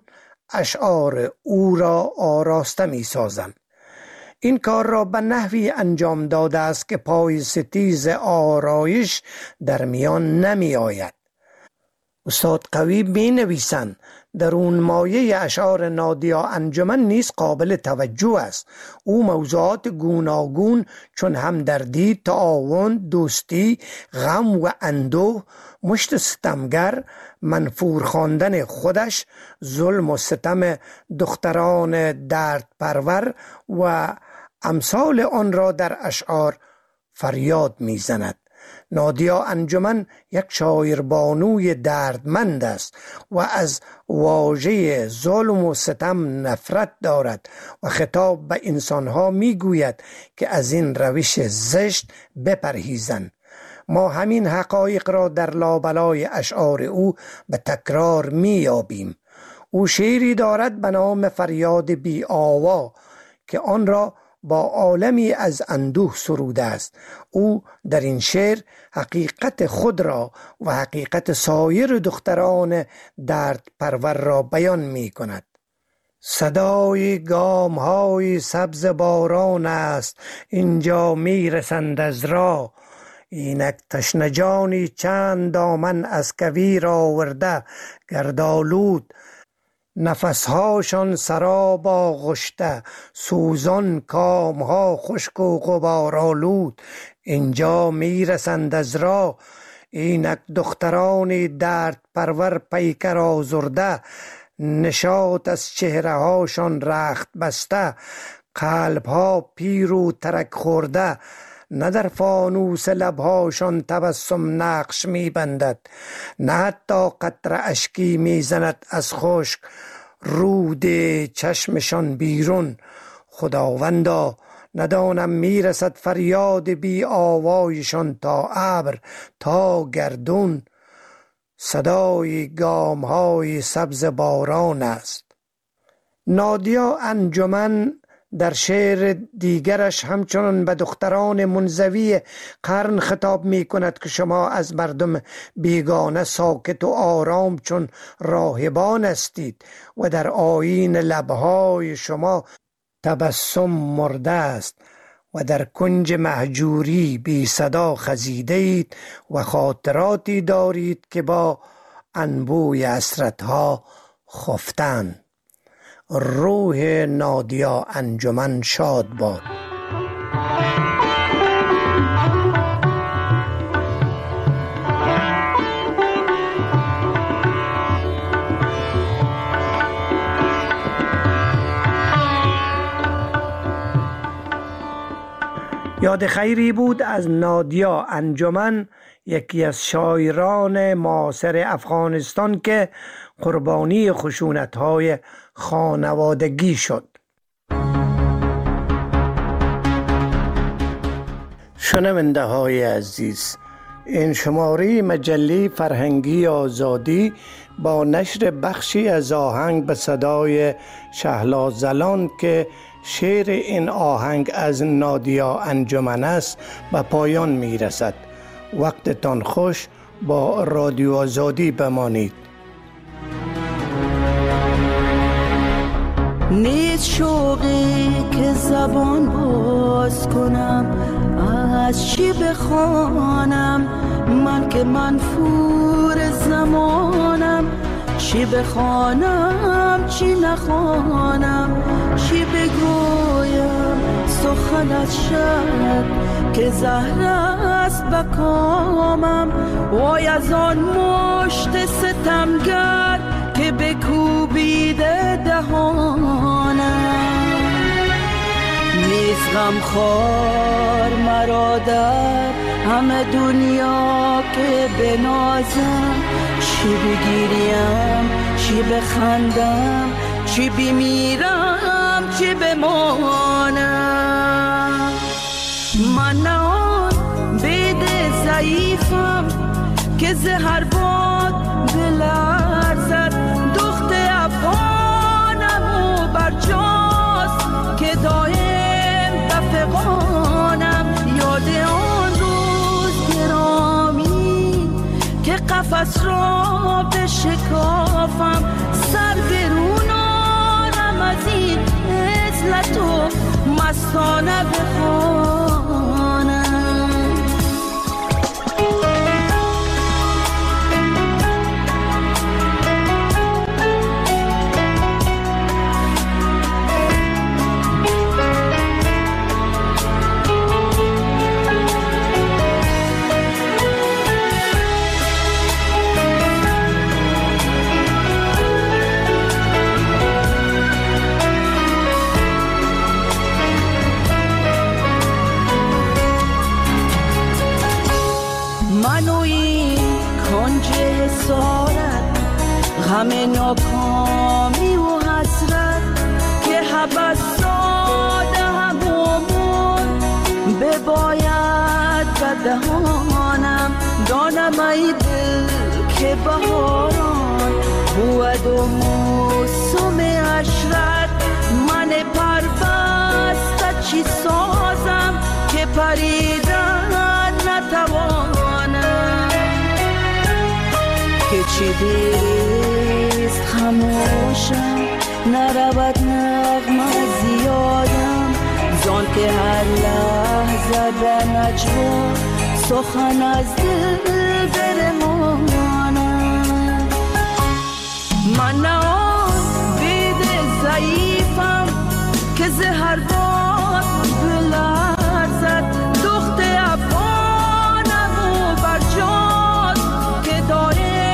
اشعار او را آراسته می سازند. این کار را به نحوی انجام داده است که پای ستیز آرایش در میان نمی آید. استاد قوی می نویسند در اون مایه اشعار نادیا انجمن نیز قابل توجه است. او موضوعات گوناگون چون همدردی، تعاون، دوستی، غم و اندوه، مشت ستمگر، منفور خواندن خودش، ظلم و ستم دختران درد پرور و امثال آن را در اشعار فریاد میزند. نادیا انجمن یک شاعربانوی دردمند است و از واژه ظلم و ستم نفرت دارد و خطاب به انسانها میگوید که از این روش زشت بپرهیزند. ما همین حقایق را در لابلای اشعار او به تکرار میابیم. او شعری دارد به نام فریاد بی آوا که آن را با عالمی از اندوه سروده است. او در این شعر حقیقت خود را و حقیقت سایر دختران درد پرور را بیان می کند. صدای گام های سبز باران است اینجا می رسند از راه، اینک تشنجانی چند دامن از کویر آورده گردالود، نفسهاشان سراب آغشته سوزان، کامها خشک و غبارآلود. اینجا میرسند از راه اینک دخترانی درد پرور پیکر آزرده، نشاط از چهره هاشان رخت بسته، قلب ها پیر و ترک خورده، نه در فانوس لبهاشان تبسم نقش می بندد، نه حتی قطره اشکی می زند از خشک رود چشمشان بیرون. خداوندا ندانم می رسد فریاد بی آوایشان تا ابر تا گردون، صدای گام های سبز باران است. نادیا انجمن در شعر دیگرش همچنان به دختران منزوی قرن خطاب می کند که شما از مردم بیگانه ساکت و آرام چون راهبان استید و در آیین لبهای شما تبسم مرده است و در کنج مهجوری بی صدا خزیده اید و خاطراتی دارید که با انبوی حسرت‌ها خفتند. روح نادیا انجمن شاد باد. یاد خیری بود از نادیا انجمن، یکی از شاعران معاصر افغانستان که قربانی خشونت‌های خانوادگی شد. شنونده های عزیز، این شماره مجله فرهنگی آزادی با نشر بخشی از آهنگ به صدای شهلا زلان که شعر این آهنگ از نادیا انجمن است به پایان می رسد. وقتتان خوش، با رادیو آزادی بمانید.
نیست شوقی که زبان باز کنم، از چی بخوانم من که منفور زمانم، چی بخوانم چی نخوانم، چی بگویم سخن از شب که زهر است به کامم، وای از آن مشت ستمگر که بکوبیده دهانم. نیست غمخوار مرا در همه دنیا که بنازم، چی بگیریم چی بخندم، چی بمیرم چی بمانم. من نه آن بید ضعیفم که زهر باد بلرزد، دخت افغانم و برجاست که دایم بفغانم. یاد آن روز گرامی که قفس را بشکافم، سر برون آرم از این عزلت و مستانه بخوانم. همه ناکامی و حسرت که حبس ساده همون بباید به دهانم. دانم ای دل که بهاران بود و موسم عشرت، من پربسته چی سازم که پریدن نتوانم. که چی دیست خموشم نرود نغمه زیادم، زان که هر لحظه به نجوا سخن از دل برمانم. من نه بید ضعیفم که زهر